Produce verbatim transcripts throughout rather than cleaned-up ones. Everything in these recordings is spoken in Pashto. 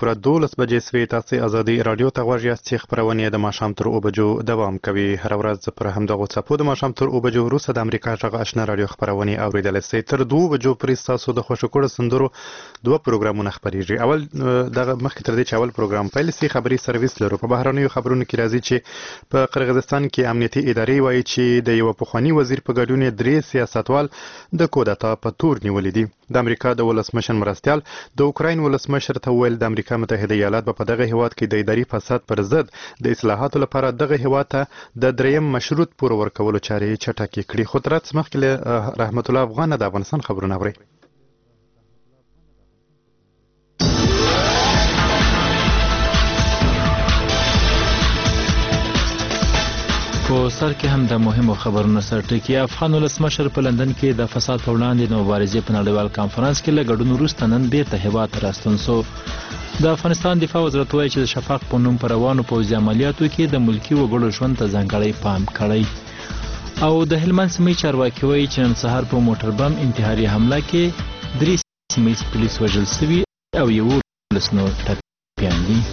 پوره دولس بجې سوې. تاسې ازادي راډیو ته غوږ یاست چې خپرونې د ماښام تر اوه بجو دوام کوي. هره ورځ پر همدغو څپو د ماښام تر اوه بجو وروسته د امریکا غږ آشنا راډیو خپرونې اورېدلی سئ. تر دوو بجو پورې ستاسو د خوښو کړو سندرو دوه پروګرامونه خپرېږي. اول دغه مخکې تر دې چې اول پروګرام پیل سي خبري سرویس لرو. په بهرنیو خبرونو کې راځي چې په قرغیزستان کې امنیتي ادارې وایي چې د یو پخواني وزیر په ګډون درې سیاستوال د کودتا په تور نیولې دي. د امریکا د ولسمشر مرستیال د اوکراین ولسمشر ته ویل د امریکا متحده ایالات په دغه هیواد کې د اداري فساد پر ضد د اصلاحاتو لپاره دغه هیواد ته د دریم مشروط پور ورکولو چارې چټکې کړي. خو تر څه مخکې له رحمت الله افغان د افغانستان خبرونه اوري. په سر کې هم د مهمو خبرونو سرټکی. افغان ولسمشر په لندن کې د فساد پر وړاندې د مبارزې په نړیوال کانفرنس کې له ګډون وروسته نن بیرته هیواد ته راستون سو. د افغانستان دفاع وزارت وایي چې د شفاق په نوم په روانو پوځي عملیاتو کې د ملکي وګړو ژوند ته ځانګړی پام کړی. او د هلمند سیمې چارواکي وایي چې نن سهار په موټر بم انتحاري حمله کې درې سیمه ییز پولیس وژل سوي او یولس نور ټپیان دي.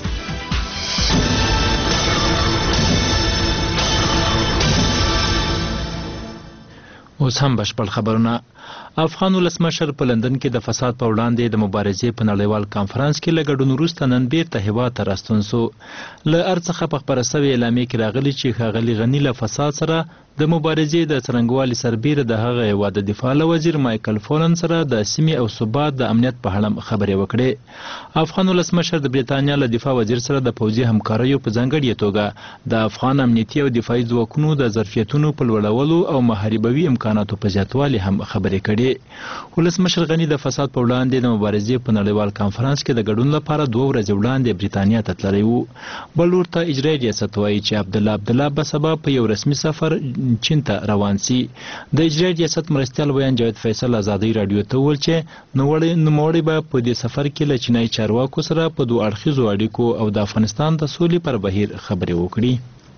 اوس هم بشپړ خبرونه. افغان ولسمشر په لندن کې د فساد په وړاندې د مبارزې په نړیوال کانفرنس کې له ګډون وروسته نن بیرته هیواد ته راستون سو. له هر څخه په خپره سوې اعلامیې کې راغلي چې ښاغلي غني له فساد سره د مبارزې د څرنګوالي سربیره د هغه هیواد د دفاع له وزیر مایکل فولن سره د سیمې او ثبات د امنیت په اړه خبرې وکړې. افغان ولسمشر د بریتانیا له دفاع وزیر سره د پوځي همکاریو په ځانګړې توګه د افغان امنیتي او دفاعي ځواکونو د ظرفیتونو په لوړولو او محاربوي امکاناتو په زیاتوالي هم خبرې کړې. ولسمشر غني د فساد په وړاندې د مبارزې په نړیوال کانفرنس کې د ګډون لپاره دوه ورځې وړاندې بریتانیا ته تللی و. بل لور ته اجرایي ریاست وایي چې عبدالله عبدالله به سبا په یو رسمي سفر چین ته روان سي. د اجرایي ریاست مرستیال ویان جاوید فیصل ازادي راډیو ته وویل چې نوموړی به په دې سفر کې له چینایي چارواکو سره په دوه اړخیزو اړیکو او د افغانستان د سولې پر بهیر خبرې وکړي.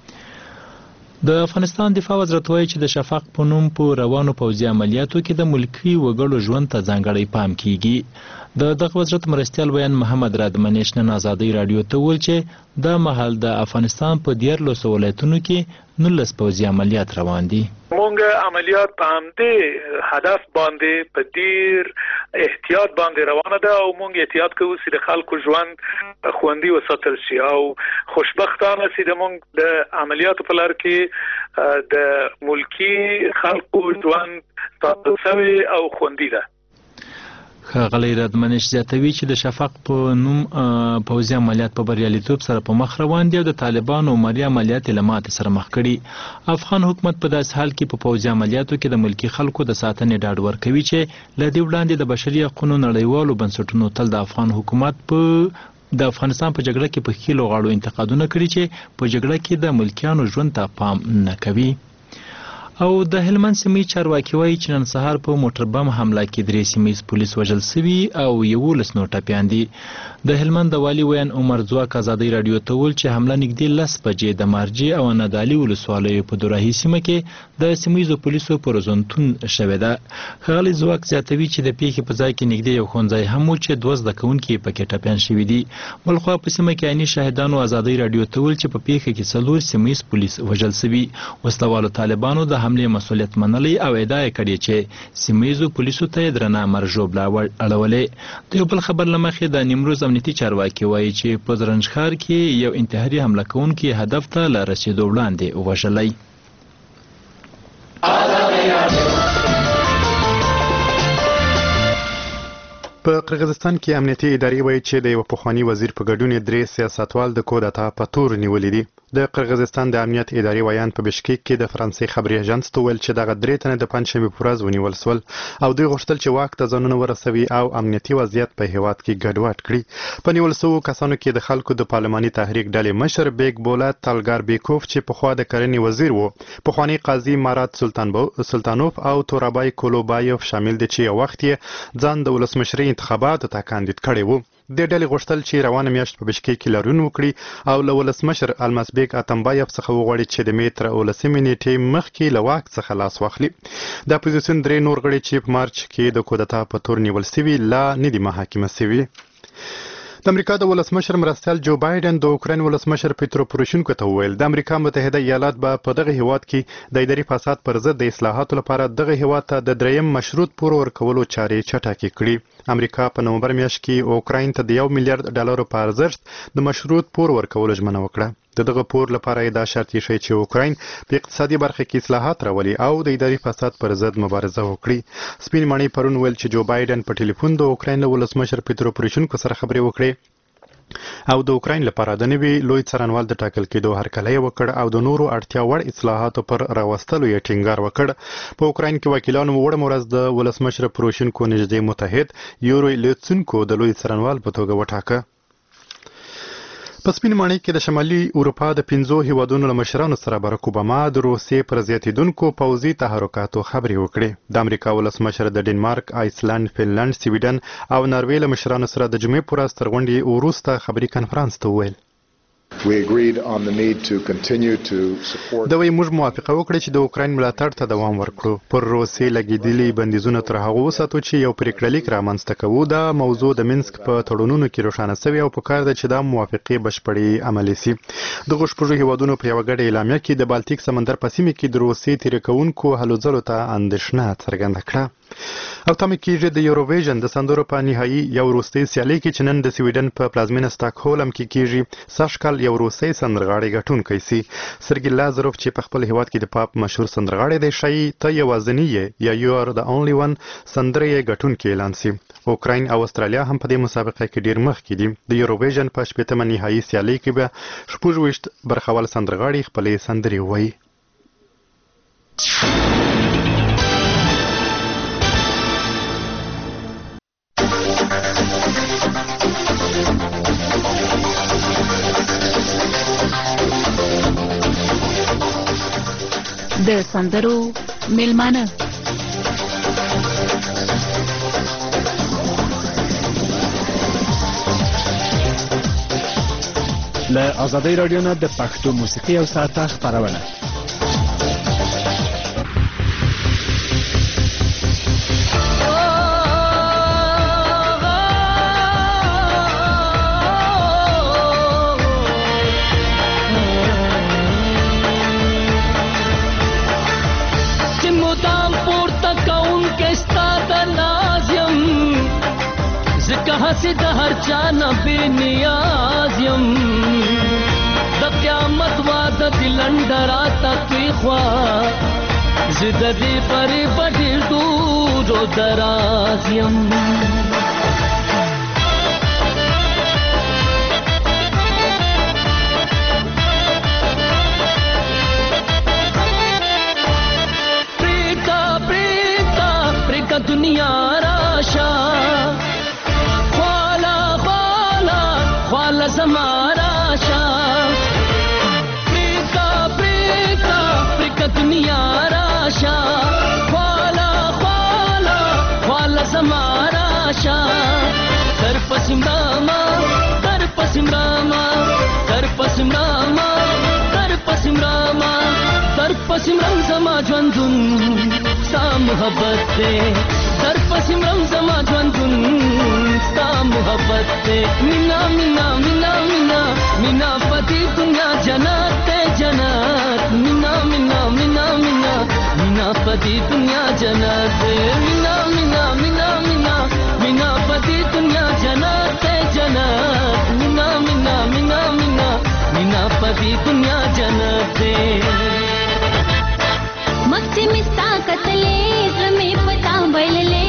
د افغانستان دفاع وزارت وایي چې د شفاق په نوم په روانو پوځي عملیاتو کې د ملکي وګړو ژوند ته ځانګړی پام کیږي. د دغه وزارت مرستیال ویان محمد رادمنیش نن ازادي راډیو ته وویل چې دا مهال د افغانستان په دیارلسو ولایتونو کې نولس پوځي عملیات روان دي. مونږ عملیات په همدې هدف باندې په ډیر احتیاط باندې روانه ده او مونږ احتیاط کوو چې د خلکو ژوند خوندي وساتل شي او خوشبختانه چې د مونږ د عملیاتو په لار کې د ملکی خلکو ژوند ساتل شوی او خوندي ده. ښاغلی رادمنیش زیاتوي چې د شفاق په نوم پوځي عملیات په بریالیتوب سره په مخ روان دي او د طالبانو عمري عملیات له ماتې سره مخ کړي. افغان حکومت په داسې حال کې په پوځي عملیاتو کې د ملکي خلکو د ساتنې ډاډ ورکوي چې له دې وړاندې د بشري حقوقو نړیوالو بنسټونو تل د افغان حکومت په د افغانستان په جګړه کې په خېلو غاړو انتقادونه کړي چې په جګړه کې د ملکیانو ژوند ته پام نه کوي. او د هلمند سیمې چارواکي وایي چې نن سهار په موټر بم حمله کې درې سیمه ییز پولیس وژل سوي او یولس نور ټپیان دي. د هلمند د والي ویان عمر ځواک ازادي راډیو ته وویل چې حمله نږدې لس بجې د مارجې او انادالي ولسوالیو په دوراهي سیمه کې د سیمه ییزو پولیسو په روزنتون شوې ده. ښاغلی ځواک زیاتوي چې د پیښې په ځای کې نږدې یو ښوونځی هم و چې دوه زده کوونکي پکې ټپیان شوي دي. بلخوا په سیمه کې عیني شاهدانو ازادي راډیو ته وویل چې په پیښه کې څلور سیمه ییز پولیس وژل سوي. وسلوالو طالبانو د حملې مسؤلیت منلی او ادعا کړې چې سیمه ییزو پولیسو ته یې درنه مرژوبله اړولې. د یو بل خبر له مخې د نیمروز امنیتي چارواکي وایي چې په زرنجښار کې یو انتحاري حمله کوونکي هدف ته له رسېدو وړاندې وژلی. په قرغیزستان کې امنیتي ادارې وایي چې د یو پخواني وزیر په ګډون درې سیاستوال د کودتا په تور نیولې دي. د قرغیزستان د امنیت ادارې ویان په بشکیک کې د فرانسې خبري اژانس ته ویل چې دغه درې تنه د پنجشنبې په ورځ ونیول سول او دوی غوښتل چې واک ته ځانونه ورسوي او امنیتي وضعیت په هیواد کې ګډوډ کړي. په نیول شوو کسانو کې د خلکو د پارلماني تحریک ډلې مشر بیگ بولات تالګار بیکوف چې پخوا د کرنې وزیر و، پخوانی قاضي مارات سلطانوف او تورابای کولوبایوف شامل دي چې یو وخت یې ځان د ولسمشرۍ انتخاباتو ته کاندید کړی و. د ډلې غوښتل چې روانه میاشت په بشکیک کې لاریون وکړي او له ولسمشر المازبیک اتمبایف څخه وغواړي چې د مې تر اولسمې نیټې مخکې له واک څخه لاس واخلي. د اپوزیسیون درې نور غړي چې په مارچ کې د کودتا په تور نیول سوي لا نه دي محاکمه سوي. د امریکا د ولسمشر مرستیال جو بایدن د اوکراین ولسمشر پیترو پوروشینکو ته وویل د امریکا متحده ایالات به په دغه هیواد کې د اداري فساد پر ضد د اصلاحاتو لپاره دغه هیواد ته د دریم مشروط پور ورکولو چارې چټکې کړي. امریکا په نومبر میاشت کې اوکراین ته د یو میلیارډ ډالرو په ارزښت د مشروط پور ورکولو ژمنه وکړه. د دغه پور لپاره دا شرط یې شوی چې اوکراین په اقتصادي برخه کې اصلاحات راولي او د اداري فساد پر ضد مبارزه وکړي. سپین ماڼۍ پرون ویل چې جو بایدن په ټلیفون د اوکراین له ولسمشر پیترو پوروشینکو سره خبرې وکړې او د اوکراین لپاره د نوي لوی څارنوال د ټاکل کېدو هرکلی وکړ او د نورو اړتیا وړ اصلاحاتو پر راوستلو یې ټینګار وکړ. په اوکراین کې وکیلانو وړه ورځ د ولسمشر پوروشینکو نږدې متحد یوری لوتسنکو د لوی څارنوال په توګه وټاکه. په سپین ماڼۍ کې د شمالي اروپا د پنځو هیوادونو له مشرانو سره باراک اوباما د روسیې پر زیاتېدونکو پوځي تحرکاتو خبرې وکړې. د امریکا ولسمشر د ډنمارک، آیسلند، فنلند، سویډن او ناروې له مشرانو سره د جمعې په ورځ تر غونډې وروسته خبري کنفرانس ته وویل. We agreed on the need to continue to support. دا وی موږ موافقه وکړه چې د اوکراین ملاتړ ته دوام ورکړو. پر روسیې لګیدلي بندیزونه تر هغه وساتو چې یو پریکړلیک رامنځته کوو. دا موضوع د منسک په تړونونو کې روښانه شوې او پکار ده چې دا موافقې بشپړې عملي شي. دغه شپږ هیوادونو په یوه ګډه اعلامیه کې د بالتیک سمندر په سیمه کې د روسیې تیرې کوونکو هلو ځلو ته اندېښنه څرګنده کړه. او تمه کېږي د یوروویژن د سندرو په نهایي یو وروستۍ سیالۍ کې چې نن د سویډن په پلازمینه سټاکهولم کې کېږي سږ کال یو روسي سندرغاړی ګټونکی سي. سرګي لازروف چې په خپل هیواد کې د پاپ مشهور سندرغاړی دی ښایي ته یوازینی یې یا یو ار د اونلی ون سندرې یې ګټونکی اعلان سي. اوکراین او استرالیا هم په دې مسابقه کې ډیر مخکې دي. د یوروویژن په شپږمه نهایي سیالۍ کې به شپږ ویشت برخوال سندرغاړي خپلې سندرې ووایي. د سندرو میلمانه له آزادۍ راډیو نه د پښتو موسیقي او ساعته خپرونه. से د هر چا نه بې نیاز یم د قیامت واده د لنډرا تکي خوا زد دې پرې پټې دورو دراز یم. پریتا پریتا پریتا دنیا راشا زمارا شا پریتا پریتا پریتا دنیا راشا خوالا خوالا خوالا زمارا شا در پسیم راما در پسیم راما در پسیم راما در پسیم راما در پسیم رنگ زما ژوندون ستا محبت دے در پسیم رنگ زما ژوندون ستا محبت دے. مینا مینا مینا مینا مینا پتی دنیا جنت تے جنت. مینا مینا مینا مینا مینا پتی دنیا جنت تے. مینا مینا مینا مینا مینا پتی دنیا جنت تے جنت. مینا مینا مینا مینا مینا پتی دنیا جنت تے. مختی مستا قتلے زمیں پتا بللے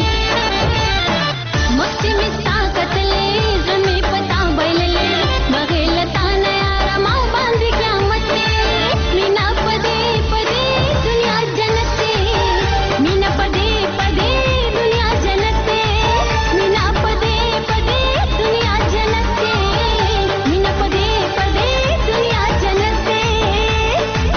مختی مستا قتلے زمیں پتا بللے بغیلتا نیا رما باندې قیامت مینا پدے پدے دنیا جنت مینا پدے پدے دنیا جنت مینا پدے پدے دنیا جنت مینا پدے پدے دنیا جنت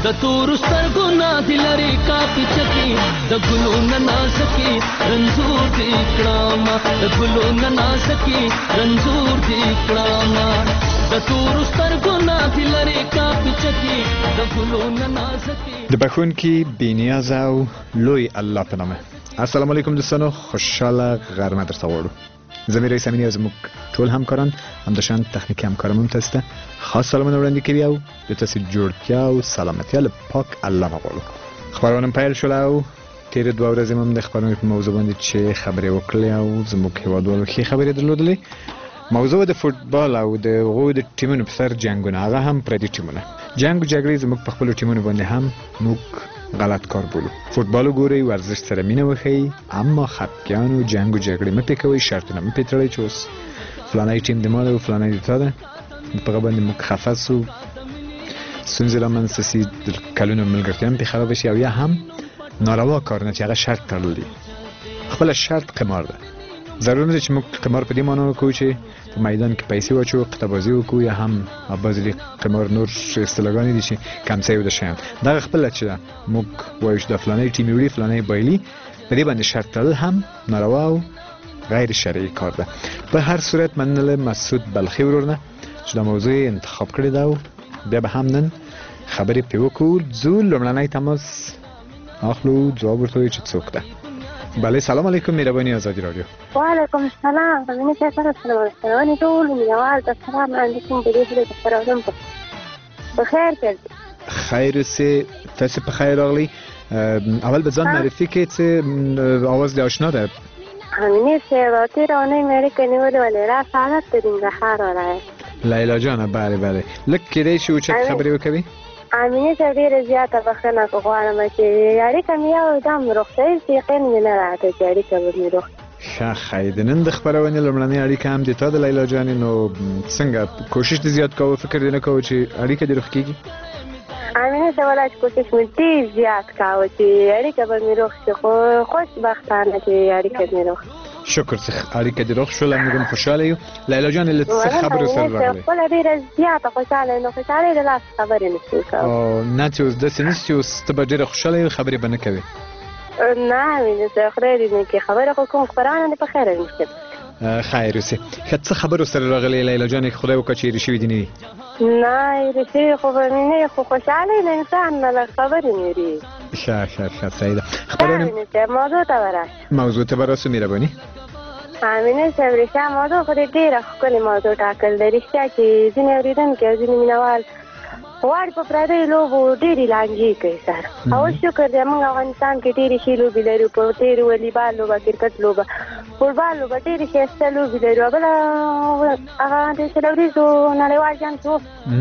د تور سترګو نه دي لري کافي چکی د ګلو نه نازکي رنځور دي کړما د ګلو نه نازکي رنځور دي کړما د تور سترګو نه دي لري کافي چکی د ګلو نه نازکي د بخونکي بینیاز او لوی الله په نامه. السلام علیکم دوستانو، خوشحاله غرمه درته غواړو. زمیر رئیس امینی از موږ ټول همکاران همداشان تخنیکی همکارم هم تاسو ته خاص سلامونه وړاندې کوي او د تاسو جوړتیا او سلامتیا له پاک الله غواړو. خبرونه پیل شول او تیر دوه ورځې هم د خبرونو په موضوع باندې چې خبرې وکړې او زموږ هیوادوالو ښې خبرې درلودلې. موضوع د فوتبال او د هغو د ټیمونو په سر جنګونه، هغه هم پردي ټیمونه. جنګ او جګړې زموږ په خپلو ټیمونو باندې هم موږ غلط کار بولو. فوتبال وګورئ، ورزش سره مینه وښیئ، اما خپګان او جنګ او جګړې مه پرې کوئ، شرطونه مه پرې تړئ چې اوس فلانی ټیم د ما ده او فلانی د تا ده. په هغه باندې موږ خفه سو، ستونزې رامنځته سي، د کلونو ملګرتیا هم پرې خرابه شي او یا هم ناروا کارونه چې هغه شرط تړلی. خپله شرط قمار ده. ضرور نه ده چې موږ قمار په دې معنا وکړو چې په میدان کې پیسې واچو، قطعه‌بازي وکړو یا هم بعضې قمار نور اصطلاحګانې دي چې کمڅۍ او د شیان. دغه خپله چې ده موږ وایو چې د فلانی ټیم وړي فلانی بایلي، په دې باندې شرط تړل هم ناروا او غیر شرعي کار ده. په هر صورت مننه له مسعود بلخي ورور نه چې دا موضوع انتخاب کړې ده او بیا به هم نن خبرې پرې وکړو. ځو لومړنی تماس اخلو، ځواب ورته وایو چې څوک ده. بله، سلام علیکم، مهرباني آزادي رادیو. وعلیکم السلام. زمینی صاحب سره سلام سلامانی ټول مینوال ته سلام وړاندې کوم. په دې هیله چې خپرونه په په خیر کې خیر اوسې. تاسو په خیر راغلی. اول به ځان معرفي کړئ چې اواز دې آشنا ده. امینی صاحب تېره اونۍ مې اړیکه نیولې وه له راس حالت د ننګرهار ولایت. لیلا جانه، بله بله، لږ کېدی شي اوچت خبرې وکوي. امینی صاحب ډېره زیاته بښنه غواړم چې اړیکه مې یو دم روغتیایي چې یقین مې نه راته چې اړیکه به مې روغ. ښه ښه، د نن د خپرونې لومړنۍ اړیکه هم د تا د لیلا جانې، نو څنګه کوشش دې زیات کوو، فکر دې نه کوو چې اړیکه دې روغ کېږي؟ امینی صاحب ولا چې کوشش مې ډېر زیات کوو چې اړیکه به مې روغ شي، خو خوشبختانه چې اړیکه مې روغ. شکر چې اړیکه دې روغ شوله، موږ هم خوشحاله یو. لیلا جانې له څه خبرو سره راغلی؟ خپله ډېره زیاته خوشحاله یم، نو خوشحالۍ د لاس خبرې نه شو کولی. نه چې اوس داسې نشته چې اوس ته به ډېره خوشحاله یې خبرې به نه کوې؟ نه مینه صاحب خدای دې نه کړي، خبره خو کوم خپرونه دې په خیره وشي. خیر اوسې. ښه، څه خبرو سره راغلی لیلا جانې؟ خدای وکړه چې هېرې شوي دې نه دي. نه هېرې شوي خو به مې نه، خو خوشحالۍ د انسان نه لږ خبرې مې دي. ښه ښه ښه، صحیح ده. خبرونه مینه صاحب موضوع ته به راشو. موضوع ته به راسو، مهرباني. امینه صاحب رښتیا موضوع خو دې ډېره ښکلې موضوع ټاکل ده. رښتیا چې ځینې اورېدونکي او ځینې مینهوال غواړي په پردیو لوبو ډېرې لانجې کوي سره. او شکر دی موږ افغانستان کې ډېرې ښې لوبې لرو، په ډېرې والیبال لوبه، کرکټ لوبه، فوټبال لوبه، ډېرې ښایسته لوبې لرو. بله هغه د شل ورځو نړیوال جام چې و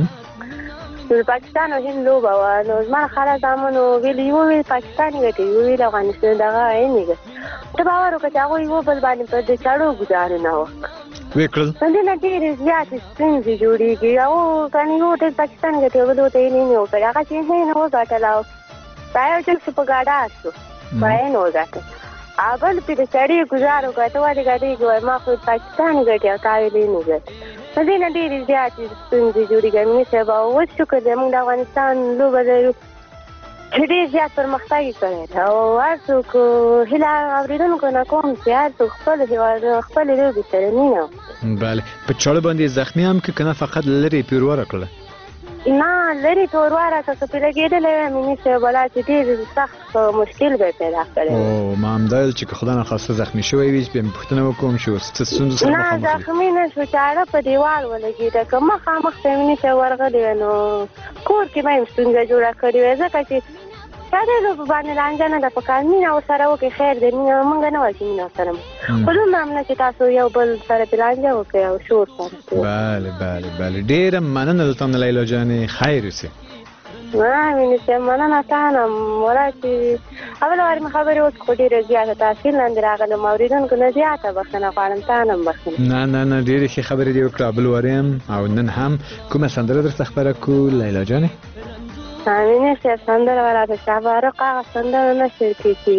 د پاکستان او هند لوبه وه، نو زما خاله زامنو ویلي وویل پاکستان یې ګټي، وویل افغانستان دغه هند یې ګټي. ته باور وکړه چې هغوی یو بل باندې په د چړو ګزارونه وکړه. ویې کړل؟ په دې نه ډېرې زیاتې ستونزې جوړېږي. او کنه یو ټیم پاکستان ګټي او بل ورته یې نه وکړي، هغه چې هند وګټله او دا یو ټیم چې په ګاډه شو په هند وګټه، او بل پرې د چړې ګزار وکړه. ته ولې ګټېږي؟ وایي ما خو پاکستان ګټي او تا ویلې نه ګټي. په دې نه ډېرې زیاتې ستونزې جوړېږي. امیني صاحب اوس شکر دی موږ د افغانستان لوبه لرو چې ډېر زیات پرمختګ یې کړی دی، او هر څوک هیله اورېدونکو نه کوم چې هر څوک خپل هېواد خپلې لوبې سره مینه وکړي. بله، په چاړه باندې زخمي هم که که نه فقط لرې یې پیرواره کړله؟ نه لرې تورواره که که پرې لګېدلی وی امیني صاحب ولا چې ډېر سخت مشکل به یې پیدا کړی. او ما همدا ویل چې که خدا نخواسته زخمي شوی وي، بیا مې پوښتنه وکړم چې اوس څه ستونزو سره مخامخ نه زخمي نه شو، چاړه په دیوال ولګېده. که مخامخ ته امیني صاحب ورغلی وی نو کور کې به یې ستونزه جوړه کړې وی، ځکه چې چاړې لوبه باندې لانجه نه ده پکار. مینه ورسره وکړئ، خیر دی. مینه موږ نه وایو چې مینه ورسره خو دومره هم نه چې تاسو یو بل سره پرې لانجه وکړئ او شور سره. بله بله بله، ډېره مننه له تا نه لیلا جانې، خیر اوسې. نه مینه صاحب مننه تا نه. ولا چې اول وارې مې خبرې وکړې خو ډېره زیاته تاثیر لاندې راغلم، اورېدونکو نه زیاته بښنه غواړم، تا نه هم بښنه. نه نه نه، ډېرې ښې خبرې دې وکړه. بل وارې هم او نن هم کومه سندره درته خبره کړو لیلا جانې؟ امینه صاحب سندره ولاته شهبارق هغه سندره نه شر کېږي،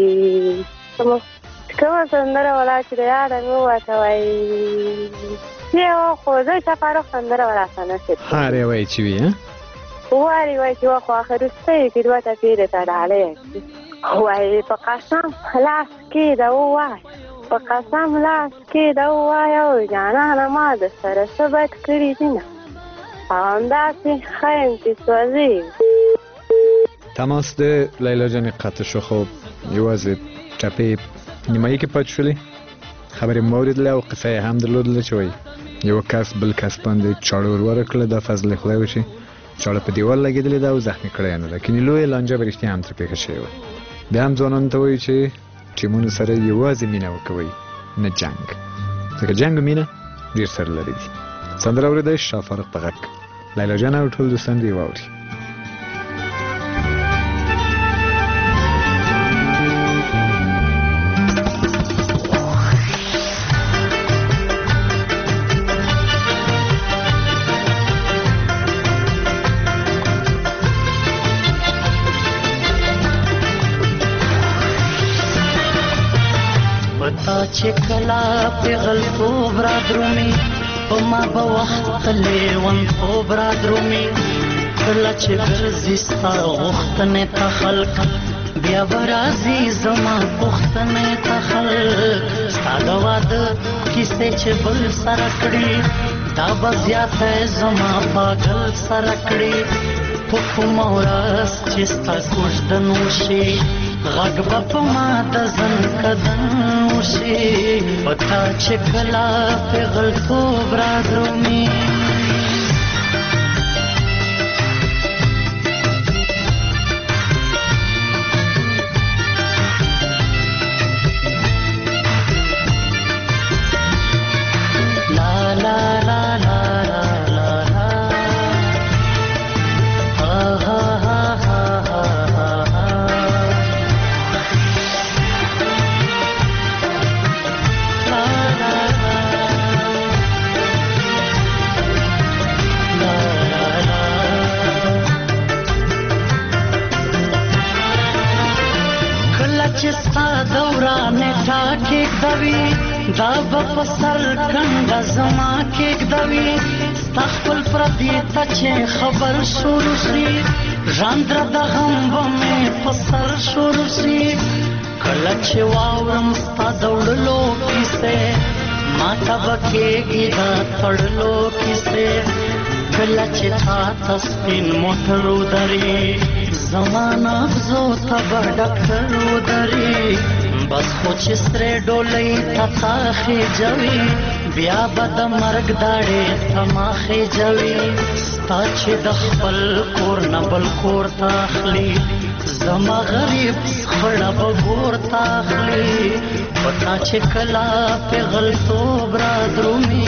کومه سندره ولا چې د یاده مې ووته وایي یو خو زه شهبارق سندره ولاته نه شر کېږي. هر یوه یې چې وي واري وای چې واخو اخر وروستیو کې دوه ټپې درته ډالۍ وایي په قسم لاس کېږده ووایه په قسم لاس کېږده ووایه او جانانه ما د سره څه بد کړي دي نه او همداسې ښه یم چې سوځېږم. تماس د لیلا جانې قطع شو. خو یوازې ټپې نیمایي کې پاتې شولې. خبرې مو واورېدلې او قصه یې هم درلودله چې وایي یوه کس بل کس باندې چاړه ور ورکړله. دا فضل خدای وشي چاړه په دیوال لګېدلې ده او زخمي کړی یې نه ده. کنې لویه لانجه به رښتیا هم ترې پېښه شوې وه. بیا هم ځوانانو ته وایي چې ټیمونو سره یوازې مینه وکوئ نه جنګ، ځکه جنګ او مینه ډېر سره لري دي. سندره اورېدئ شاه فارق په غږ لیلا جان او ټول دوستان دې واوري. چې کلا پیغل خوب را درومي په ما به وخت لیون خوب را درومي کله چې ګرځي ستا غوښتنې ته خلق بیا به راځي زما پوښتنې ته خلق ستا د واده کیسې چې بل سره کړي دا به زیاته زما پاگل سره کړي په کومه ورځ چې ستا کوژدن وشي غږ به په ما د زنکدن وشي پتا چې کله پیغلتوب را درومي لا لا لا لا لا لا ها ها ها چې ستا دورانې تا کېږدوي دا به په سر کنډه زما کېږدوي ستا خپل پردي ته چې خبر شروع شي ژاندره د غم به مې په سر شروع شي کله چې واورم ستا د وړلو کیسې ما ته به کېږي د تړلو کیسې کله چې تا ته سپین موټر ودري زما نغزو ته به ډاکټر ودري بس خو چې سرې ډولۍ ته تا خېجوي بیا به د مرګ داړې ته ما خېجوي ستا چې د خپل کور نه بل کور ته اخلي زما غریب خړه به ګور ته اخلي پتا چې کله پیغلتوب را درومي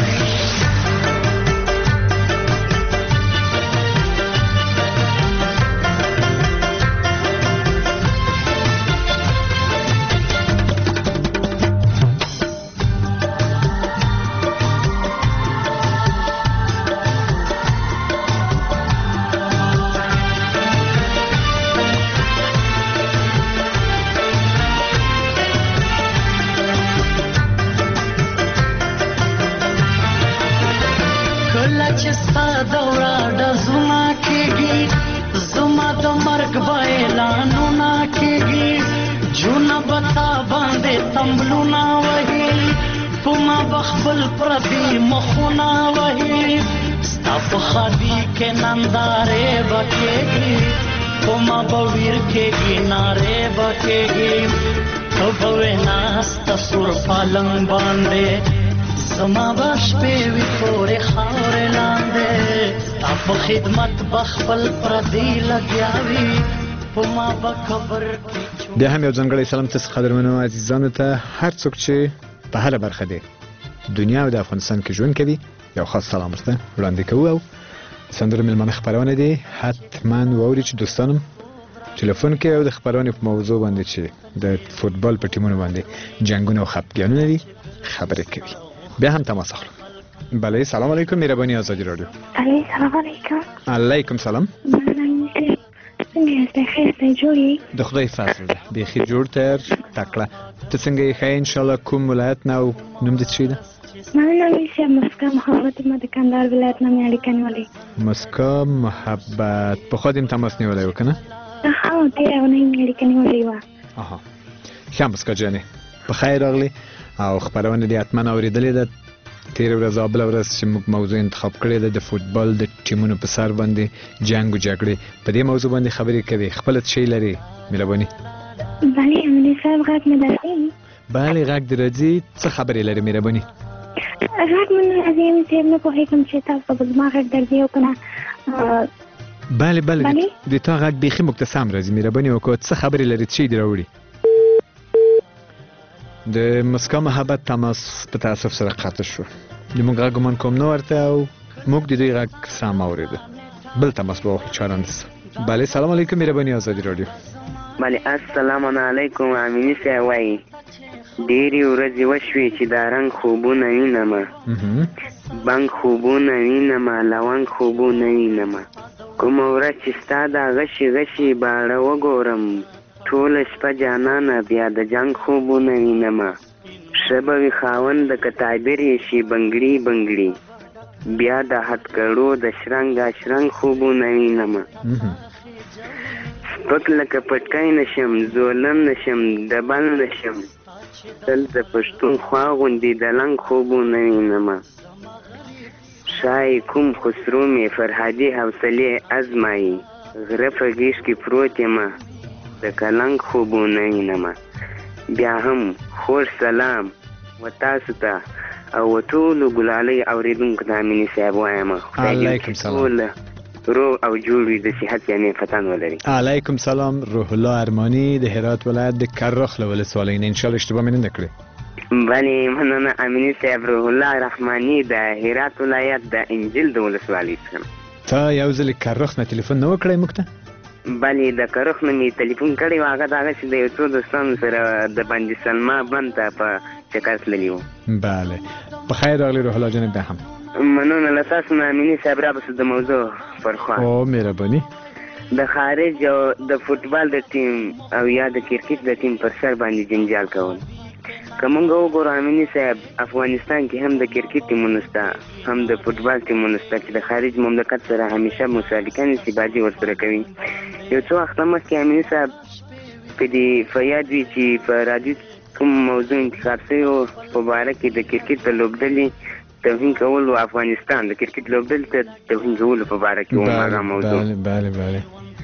پالنګ باندې زما بش په وی تورې خاورې لاندې تا په خدمت بخپل پردي لګیاوي په ما به خبر کې بیا هم یو ځانګړی سلام تاسو قدرمنو عزیزانو ته هر څوک چې په هر برخه دی دنیا او د افغانستان کې ژوند کوي یو خاص سلام ورته وړاندې کوو او سندره ملمنه خبرونه دي حتما واوري چې دوستانم ټلیفون کې او د خبرونه په موضوع باندې چې د فوتبال په ټیمونو باندې جنگونه او خپګانونه دي خبرې کوي بیا هم تماس اخلو. بله سلام علیکم مهرباني آزادی رادیو. علیکم سلام علیکم. علیکم سلام. څنګه یې خیر ته جوړی د خدای فضل ده بيخي جوړ تر تکړه ته څنګه یې خیر ان شاء الله کوم ولایت نو نوم دې څه ده مننه چې مسکا محبت ما د کندهار ولایت نه مې اړیکه نیولې. مسکا محبت په خو دې تماس نیولای وکنه؟ ها ډیره ونه مې اړیکه نیولې و. اها ښه مسکا جانې په خیر راغلی او خبرونه دې اتمنه اوریدلې ده. تیر ورځ او بل ورځ چې موږ موضوع انتخاب کړې ده د فوتبال د ټیمونو په سر باندې جنگ او جګړې په دې موضوع باندې خبرې کوي. خپل څه لري مهرباني؟ بله امني صاحب غږ مې درځي. بله غږ درځي. څه خبرې لري مهرباني؟ غږ مې درځي امني صاحب نه پوهېږم چې تاسو په زما غږ درځي او که نه. بله بله د تا غږ بیخي موږ ته سم راځي مهرباني وکړه. څه خبرې لري څه دې راوړي؟ د مسکا محبت تماس په تاسف سره قطع شو. د موږ غږ ګمان کوم نه ورته او موږ د دوی غږ سم اورېده. بل تماس به واخلو چاره نشته. بله سلام علیکم مهرباني ازادي رادیو. بله السلام علیکم امیني صاحب وایي ډېرې ورځې وشوې چې دا رنګ خوبونه وینمه بنګ خوبونه وینمه لونګ خوبونه وینمه کومه ورځ چې ستا دا غشي غشي باړه وګورم ټوله شپه جانانه بیا د جنګ خوبونه وینمه ښه به وي خاوند د که تعبیر یې شي بنګړي بنګړي بیا د هتکړو د شرنګا شرنګ خوبونه وینمه سپک لکه پټکی نشم زولن نشم دبل نشم تل د پښتون خوا غوندې د لنګ خوبونه وینمه شای کوم خسرو مې فرهادي حوصلې ازمایي غره په غیږ کې پروت یمه د کلنګ خوبونه وینمه بیا هم خور سلام و تاسو ته او ټولو ګلالۍ اورېدونکو ته امیني صاحب وایم علیکم سلام روغ او جوړ وي د صحت یعنې فتن ولري. علیکم سلام روح الله ارمانی د هرات ولایت د کرخ له ولسوالۍ نه انشاءالله اشتباه مې نه کړې. بلې مننه امیني صاحب روح الله رحماني د هرات ولایت د انجیل د ولسوالۍ څخه. تا یو ځل کرخ نه تلیفون نه وکړی موږ ته؟ بلې د کرخ نه مې تلیفون کړی و هغه د هغه چې د یو څو دوستانو سره د بندي سلما بند ته په چکر تللي وو. بله په خیر راغلی روح الله جانب بیا هم مننه له تاسو نه امیني صاحب رابسو د موضوع پر خوا او مهرباني د خارج او د فوټبال د ټیم او یا د کرکټ د ټیم پر سر باندې جنجال کول که موږ وګورو امیني صاحب افغانستان کې هم د کرکټ ټیمونه شته هم د فوټبال ټیمونه شته چې د خارج مملکت سره همیشه مسابقه نسبازي ورسره کوي. یو څو وخته مخکې امیني صاحب په دې فیاد وي چې په راډیو کوم موضوع انتخاب شوی و په باره کې د کرکټ د لوبډلې توهین کول او افغانستان د کرکټ لوبډلې ته توهین کولو په باره کې و هغه موضوع. بله بله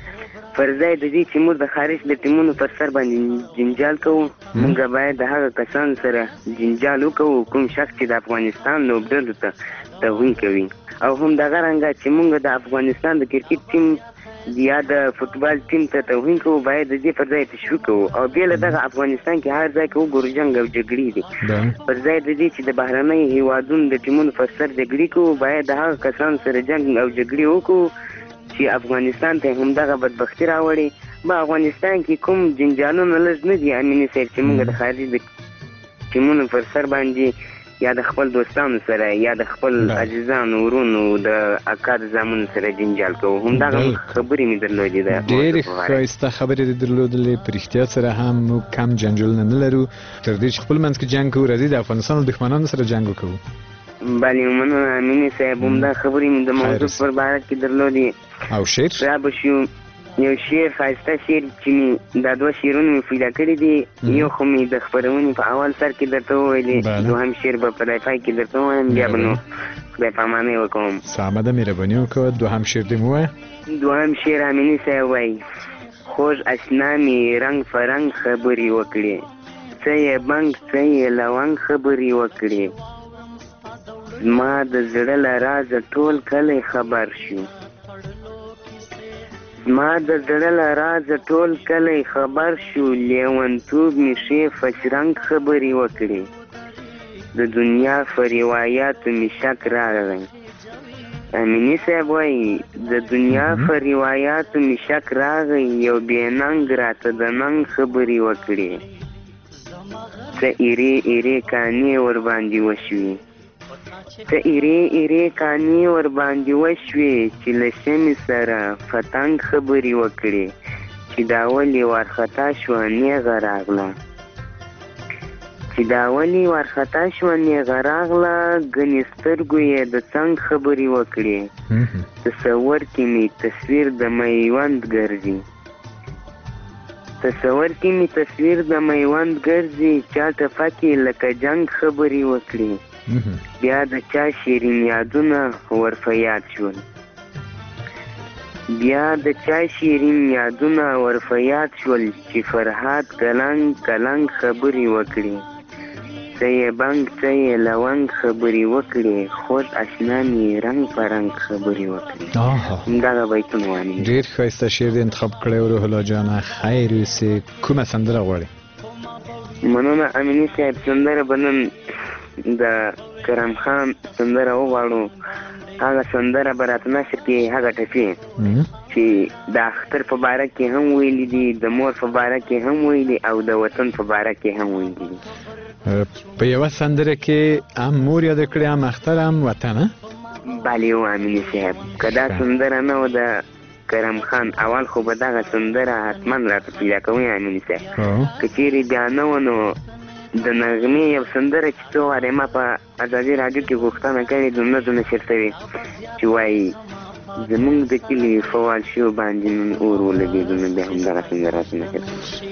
پر ځای د دې چې موږ د خارج د ټیمونو پر سر باندې جنجال کوو موږ باید د هغه کسانو سره جنجال وکړو کوم شخص چې د افغانستان لوبډلو ته توهین کوي او هم دغه رنګه چې موږ د افغانستان د کرکټ ټیم یا د فوټبال ټیم ته توهین کوو باید د دې پر ځای تشویق کوو او بیا له دغه افغانستان کې هر ځای کې وګورو جنګ او جګړې دي پر ځای د دې چې د بهرنۍ هیوادونو د ټیمونو پر سر جګړې کوو باید د هغه کسانو سره جنګ او جګړې وکړو چې افغانستان ته هم دغه بدبختي راوړي. په افغانستان کې کوم جنجالونه لږ نه دي امیني صاحب چې موږ د خارج د ټیمونو پر سر باندې یا د خپل دوستانو سره یا د خپل عزیزانو ورونو د اکا د زامنو سره جنجال کوو. همدغه خبرې مې درلودې ده. ډېرې ښایسته خبرې دې درلودلې. په رښتیا سره هم موږ کم جنجالونه نه لرو تر دې چې خپل منځ کې جنګ کوو راځي د افغانستان او دښمنانو سره جنګ وکړو. بلې مننه امیني صاحب همدا خبرې مې د موضوع پر باره کې درلودې. او شعر را به شو یو شعر ښایسته شعر چې مې دا دوه شعرونه مې پیدا کړي دي یو خو مې د خپرونې په اول سر کې درته وویلې دوهم شعر به په دای پای کې درته ووایم بیا به نو خدای پاماني وکړم. سمه ده مهرباني وکړه دوهم شعر دې مو ووایه. دوهم شعر امیني صاحب وایي خوږ اشنا مې رنګ فرنګ خبرې وکړې څه یې بنګ څه یې لونګ خبرې وکړې زما د زړه له رازه ټول کلی خبر شو زما د زړه له رازه ټول کلی خبر شو لیونتوب مې ښې فشرنګ خبرې وکړې د دنیا په روایاتو مې شک راغی. امیني صاحب وایي د دنیا په روایاتو مې شک راغی یو بې ننګ راته د ننګ خبرې وکړې څه ایرې ایرې کانې ورباندې وشوې ته ایرې ایرې کانې ورباندې وشوې چې له شمې سره فتنګ خبرې وکړې چې دا ولې وارخطا شوه نیغه راغله چې دا ولې وارخطا شوه نیغه راغله ګنې سترګو یې د څنګ خبرې وکړې تصور کې مې تصویر د میوند ګرځي تصور کې مې تصویر د میوند ګرځي چا ټپکې لکه جنګ خبرې وکړې بیا د چا شیرین یادونه ورفه یاد شول بیا د چا شیرین یادونه ورفه یاد شول چې فرهاد کلنګ کلنګ خبرې وکړې څه یې بنګ څه یې لونګ خبرې وکړې خود اشنا مې رنګ په رنګ خبرې وکړې همدغه بیتونه واني ډېر ښایسته شعر دې انتخاب کړی و روح الله جانه خیر اوسې کومه سندره غواړې مننه امیني صاحب سندره به نن د کرم خان سندره وغواړو هغه سندره به راته نشر کې هغه ټپې چې د اختر په باره کې هم ویلي دي د مور په باره کې هم ویلي او د وطن په باره کې هم ویلي دي په یوه سندره کې هم مور یاده کړې هم اختر هم وطن بلې و امیني صاحب که دا سندره نه و د کرم خان اول خو به دغه سندره حتما راته پیدا کوئ امیني صاحب که چیرې بیا نه و نو د نغمې یو سندره چې څو وارې ما په ازادي راډیو کې غوښتنه کړې دومره دونه نشر شوې چې وایي زمونږ د کلي فوال شو باندې نن اور ولګېدو نو بیا همدغه سندره راته نشر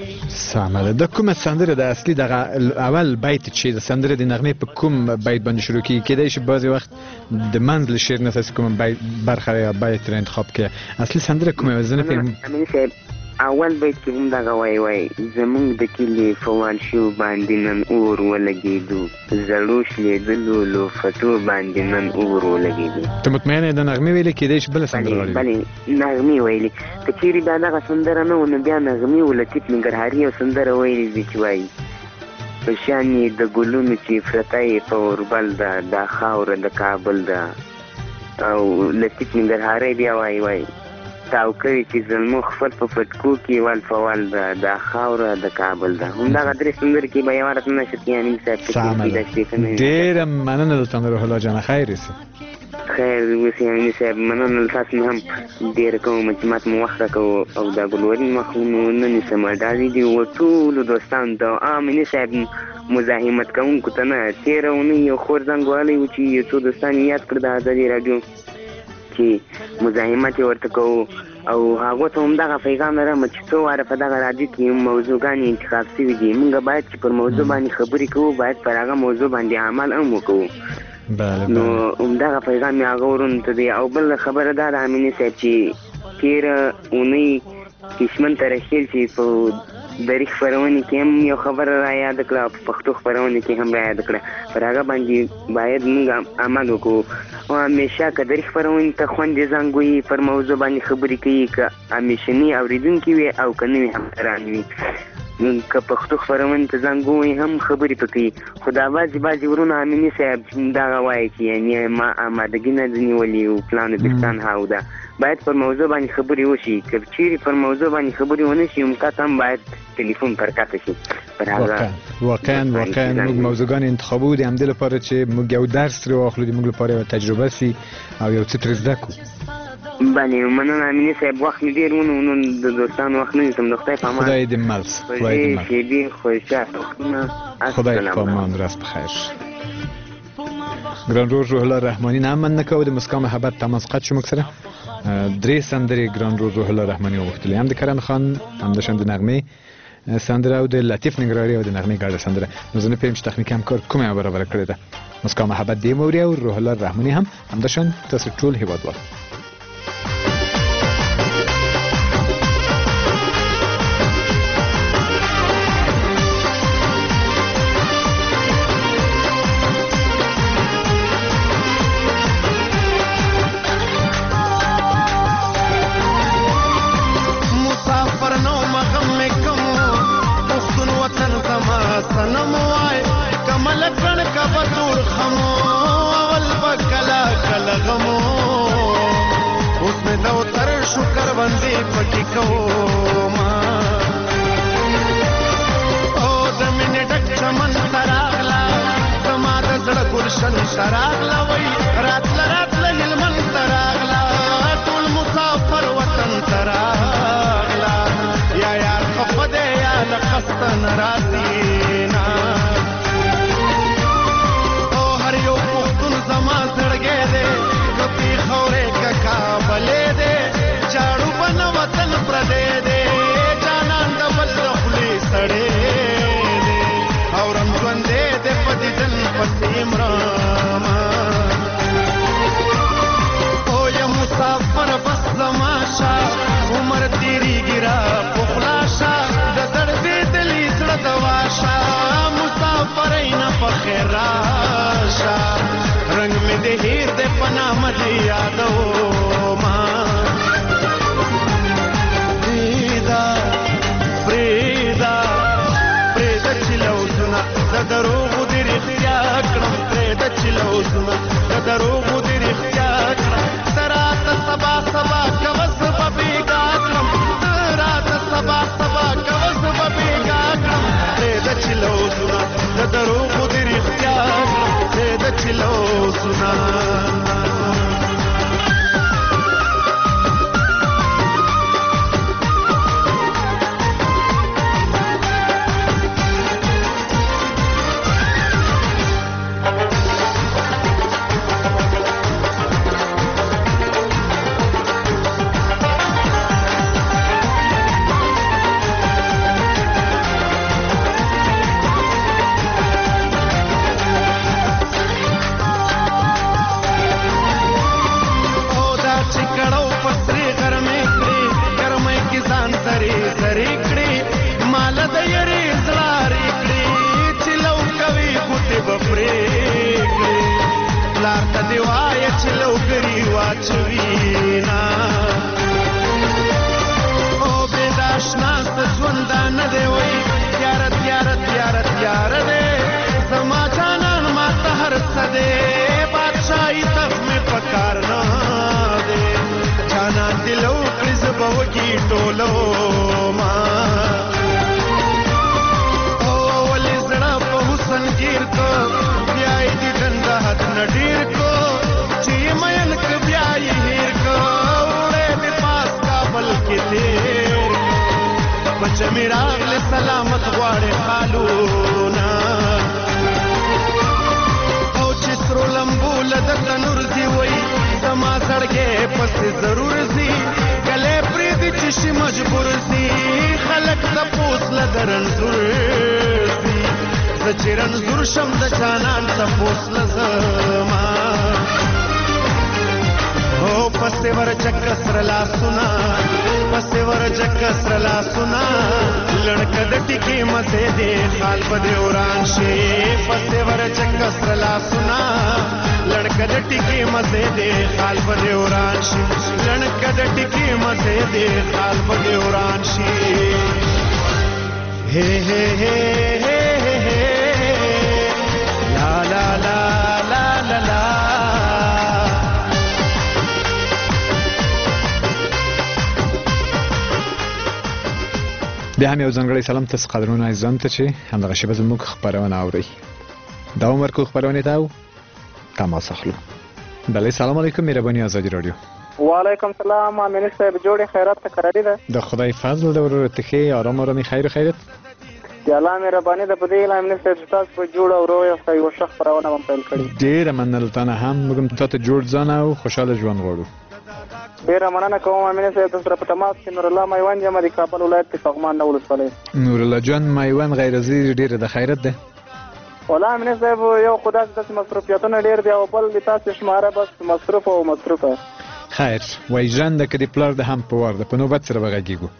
سمه ده د کومه سندره د اصلي دغه اول بیت چې د سندرې د نغمې په کوم بیت باندې شروع کېږي کېدای شي بعضې وخت د منځ له شعر نه تاسې کومه برخه یا بیت را انتخاب کړې اصلي سندره کومه وه زه نه پوهېږم اول بیت کې هم دغه وایي وایي زمونږ د کلي فوال شو باندې نن اور ولګېدو زړو شلېدلو لوفتو باندې نن اور ولګېدو ته مطمئنه یې د نغمې ویلې کېدای شي بله سندره ویلې بلې نغمې ویلې که چیرې بیا دغه سندره نه و نو بیا نغمې و لطیف ننګرهاري یو سندره ویلې دي چې وایي په شان یې د ګلونو چې فرته یې په اوربل ده دا خاوره د کابل ده او لطیف ننګرهاری بیا وایي وایي تاو کوي چې زلمو خپل په پټکو کې ول فوال ده دا خاوره د کابل ده همدغه درې سندرې کې به یوه راته نشر کې امین صاحب ډېره مننه درته روح الله جانه خیر اوسې خیر اوسې امین صاحب مننه له تاسو نه هم ډېره کوم چې ماته مو وخت راکوو او دا ګلورین مخونو نه نیسم ډالې دي و ټولو دوستانو ته امین صاحب مزاحمت کوونکو ته نه تېره اونۍ یو خور زنګ وهلی و چې یو څو دوستان یې یاد کړ د ازادي راډیو چې مزاحمت یې ورته کوو او هغو ته همدغه پیغام لرم چې څو واره په دغه راډیو کې موضوعګانې انتخاب شوي دي موږ باید چې پر موضوع باندې خبرې کوو باید پر هغه موضوع باندې عمل هم وکوو نو همدغه پیغام یې هغه ورونو ته دی او بله خبره دا ده امیني صاحب چې تېره اونۍ کشمن ته رسېل چې په دري خپرونې کې هم یو خبره را یاده کړه او په پښتو خپرونې کې هم را یاده کړه پر هغه باندې باید موږ عمل وکړو او همیشه که دري خپرونې ته خوندې زنګ وي پر موضوع باندې خبرې کوي که همیشني اورېدونکي وي او که نوي همکاران وي که پښتو خپرونې ته زنګ ووایي هم خبرې په کوي خو دا بعضې بعضې ورونه امیني صاحب دغه وایي چې یعنې ما امادګي نه ده نیولې او پلان و بېختان هاو ده باید پر موضوع باندې خبرې وشي که چیرې پر موضوع باندې خبرې ونه شي همکات هم باید تلیفون پر کاته شي واقعا واقعا واقعا موږ موضوعګانې انتخابو د همدې لپاره چې موږ یو درس ترې واخلو د موږ لپاره یوه تجربه سي او یو څه ترې زده کړو بلې مننه امیني صاحب وخت مې ډېر ونه نو د دوستانو وخت نه نیسم د خدای په امان خدای دې مل خدای دې مل شېبې خوشحال وختونه خدای په امان راست بخیر ګران رور روح الله رحماني نه هم مننه کوو د مسکا محبت تماس قد شو موږ سره درې سندرې ګران رور روح الله رحماني وغوښتلې هم د کرم خان همداشان د نغمې سندره او د لطیف ننګرهاري او د نغمې ګډه سندره نو زه نه پوهېږم چې تخنیکي همکار کومه یې برابره کړې ده مسکا محبت دې موري او روح الله رحماني هم همداشان تاسو ټول هېوادوال بچ مې راغلې سلامت غواړې خالونه او چې سرو لمبو له درته نور ځي وایي زما زړګی پسې ضرور ځي کلی پرېږدي چې شي مجبور ځي خلک تپوس له د رنځور ځي زه چې رنځور شم د جانان تپوس له زما او پسې ورچکه سره لاسونه پسې ورچکه سره لاسونه لړکه د ټیکې مزې دی خال به دې وران شي پسې ورچکه سره لاسونه لړکه د ټیکې مزې دی خال به دې وران شي لړکه د ټیکې مزې دی خال به دې وران شي هې هې هې هې هې لا لا لا لا لا لا بیا هم یو ځانګړی سلام تاسو قدرمنو عزیزانو ته چې همدغه شیبه زموږ خپرونه اورئ دوام ورکړو خپرونې ته او تماس اخلو. بله سلام علیکم مهرباني ازادي رادیو. وعلیکم سلام امین صاحب جوړې خیرات تکراری ده د خدای فضل د ورته ښې آرام آرامي خیر و خیرت د الله مهرباني ده په دې اعلان امین صاحب تاسو په جوړ او روغ یاست یو ښه خپرونه هم پیل کړې ډېره مننه تانه هم موږ هم تاته جوړ ځان او خوشحاله ژوند غواړو. ډېره مننه کوم امین صاحب تاسو سره په تماس کې نور الله میوند یم د کابل ولایت کې فغمان نه ولسوالۍ. نور الله جان میوند غیر زیر ډېره د خیرت ده والله امین صاحب یو خدا داسې مصروفیتونه ډېر دی او بل د تاسو شماره بس مصروف او مصروفه خیر وایي ژرنده که د پلار د هم په وار ده په نوبت سره به غږېږو.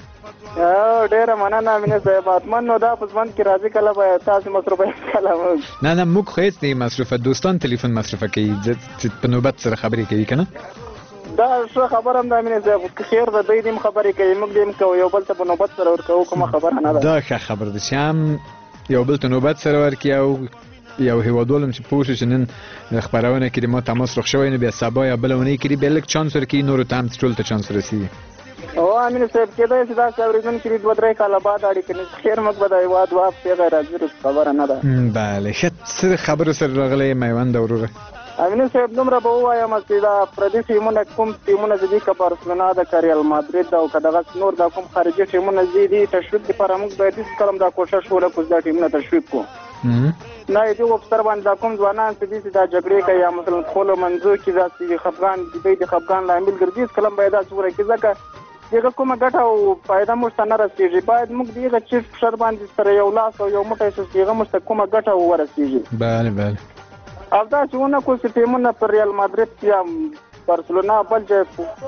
ډېره مننه امین صاحب حتما نو دا په ژوند کې راځي کله به تاسو مصروفه کله موږ نه نه موږ خو هېڅ نه یو مصروفه دوستان تلیفون مصروفه کوي په نوبت سره خبرې کوي که نه دا ښه خبره هم ده امین صاحب خیر ده دوی دې هم خبرې کوي موږ دې هم کوو یو بل ته په نوبت سره ورکوو کومه خبره نه ده دا ښه خبره ده چې هم یو بل ته نوبت سره ورکړي او یو هیوادوال هم چې پوه شو چې نن خپرونه کې د ما تماس رخ شوی نو بیا سبا یا بله اونۍ کې بیا لږ چانس ورکړي نورو ته هم ټولو ته چانس ورسېږي. او امین صاحب کېدای شي داسې اورېدونکي دوه درې کاله بعد اړیکې نیسي خیر موږ به د هېواد واپسې غیر حاضر خبره نه ده. بله ښه څه خبرو سره راغلی میوند وروره امین صاحب دومره به ووایم چې دا پردي ټیمونه کوم ټیمونه چې دي که بارسلونا ده که ریال مادرید ده او که دغسې نور دا کوم خارجي ټیمونه چې دي تشویق دپاره موږ باید هېڅ کله هم دا کوښښ ولکړو چې دا ټیمونه تشویق کړو نه د دې افسر باندې دا کوم ځوانان چې دي چې دا جګړې کوي یا مثلا خپلو منځو کې داسې خفګان دوی د خفګان لامل ګرځي هېڅ کله هم باید داسې ورکړي ځکه دغه کومه ګټه او فایده موږ ته نه رسېږي باید موږ د هغه چیز په شر باندې سره یو لاس او یو موټی شو چې هغه موږ ته کومه ګټه ورسېږي. بله بله او دا چې ونه کړو چې ټیمونه پر ریال مادرید یا بارسلونا بل ځای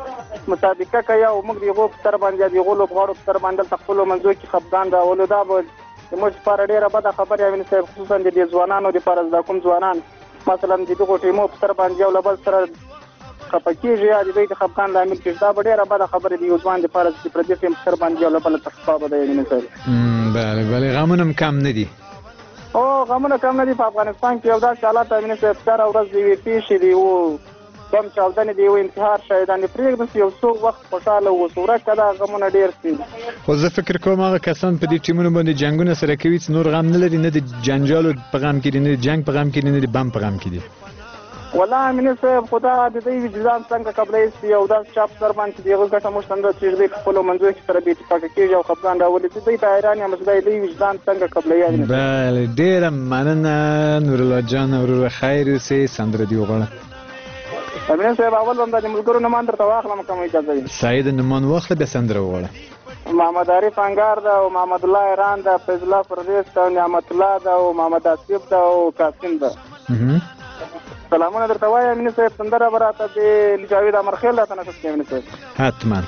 مسابقه کوي او موږ د هغو په سر باندې د هغو لوبغاړو په سر باندې دلته خپلو منځو کې خفګان راولو دا به زموږ لپاره ډېره بده خبره امین صاحب خصوصا د دې ځوانانو دپاره دا کوم ځوانان مثلا د دغو ټیمو په سر باندې یو له بل سره خفه کېږي یا د دوی د خفګان لامل کېږي دا به ډېره بده خبره د یو ځوان دپاره چې پر دې ټیم په سر باندې یو له بله تخفه به دی امین صاحب. بله بله غمونه هم کم نه دي او غمونه کم نه دي په افغانستان کې یو داسې حالات امین صاحب هره ورځ د یوې پېښې د یوه بم چاودنې د یو انتحار شهیدانې پرېږدو چې یو څو وخت خوشحاله اوسو ورکه دا غمونه ډېر سي. خو زه فکر کوم هغه کسان په دې ټیمونو باندې جنګونه سره کوي چې نور غم نه لري نه د جنجالو په غم کې دي نه د جنګ په غم کې دي نه د بم په غم کې دي. والله امین صاحب خو دا د دوی وجدان څنګه قبلوي سي او داسې چا په سر باندې چې د هغه ګټه موږ ته نه رسېږي دوی په خپلو منځو کې سره بې اتفاقه کېږي او خفګان راولي چې دوی ته حیران یم چې دوی وجدان څنګه قبلوي. بله ډېره مننه نورالله جان وروره خیر اوسې سندره دې وغواړه. امین صاحب اول به هم دا د ملګرو نومان درته واخلم که مو اجازه وي. سعید نومان واخله بیا سندره وغواړه. محمد عارف انګار ده او محمد الله ایران ده فیض الله پردیس ده او نعمت الله ده او محمد آصف ده او قاسم ده. سلامونه درته وایم امین صاحب سندره به راته د جاوید امرخیل راته نشست کړي امین صاحب. حتما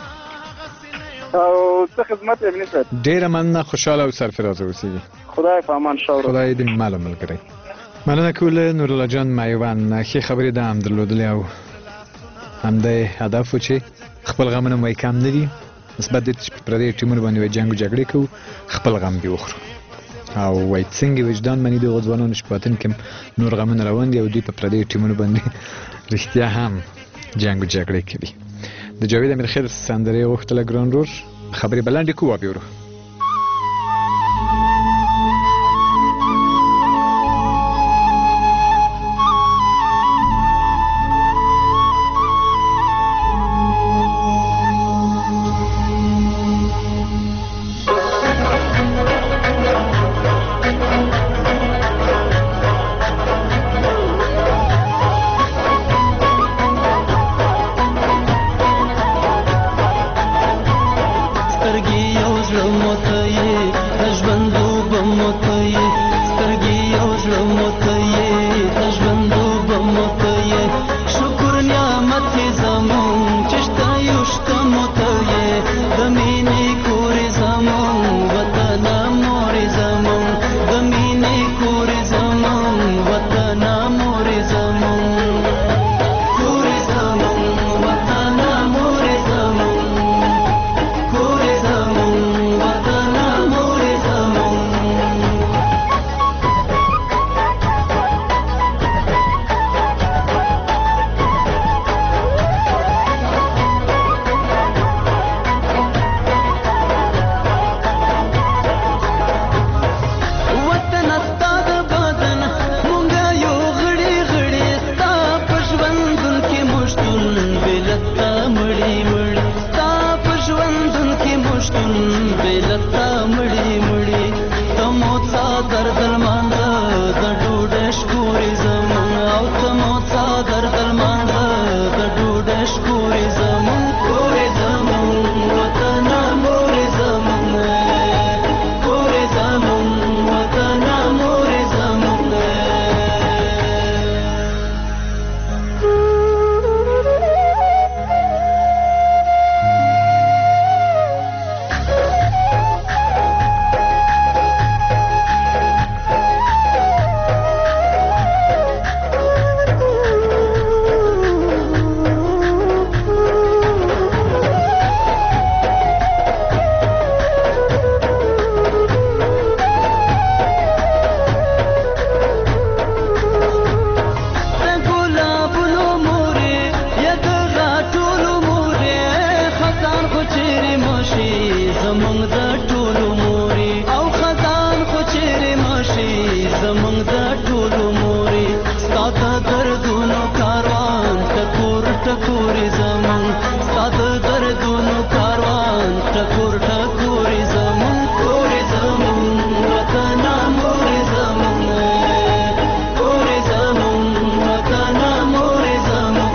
او څه خدمت امین صاحب. ډېره مننه خوشحاله او سرفرازه اوسېږي. خدای په امان شه خدای دې مل ملګری. مننه کوله نورالله جان میوند ښې خبرې ده هم درلودلې او همدا هدف و چې خپل غمونه مو کم نه دي نسبت دې چې پردی ټیمونو باندې وایي جنګ و جګړې کوو خپل غم دې وخورو او وایي څنګه وجدان مني دغو ځوانانو چې په وطن کې نور غمونه روان دي او دوی په پردیو ټیمونو باندې رښتیا هم جنګ و جګړې کوي. د جاوید امیرخیل سندره یې غوښتله ګران ورور خبرې به لنډې کوو وبیا ورو. موته یې د ژوند اوبه موته یې سترګې او زړه موته یې د ژوند اوبه موته یې شکر نعمت یې زمون چې شته یو شته موته یې د مینې کور یې زمون وطنه مور یې زمون د مینې کور یې زمون وطنه مور یې زمون کور یې زمون وطنه مور یې زمون کور یې زمون وطنه مور یې زمون وطن ستا د بدن مونږه یو غړي غړي ستا په ژوندون کې مشتون بېلتا مړي مړي ستا په ژوندون کې مشتون بېلتا مړي مړي ته مو څادر درمانده د ډوډۍ شکورې زمون او ته مو څادر درمانده د ډوډۍ شکورې زمون کورې زمون وطنه مورې زمون کورې زمون وطنه مورې زمون د ګلابونو مورې یا د غاټولو مورې خزان خو چیرې مشي زمونږ د ټولو مورې او خزان خو چیرې مشي زمونږ د ټولو مورې ستا د دردونو کاروان ټکور ټکورې زمونږ ستا د دردونو کاروان ټکور ټکورې زمونږ کورې زمونږ وطنه مورې زمونږ کورې زمونږ وطنه مورې زمونږ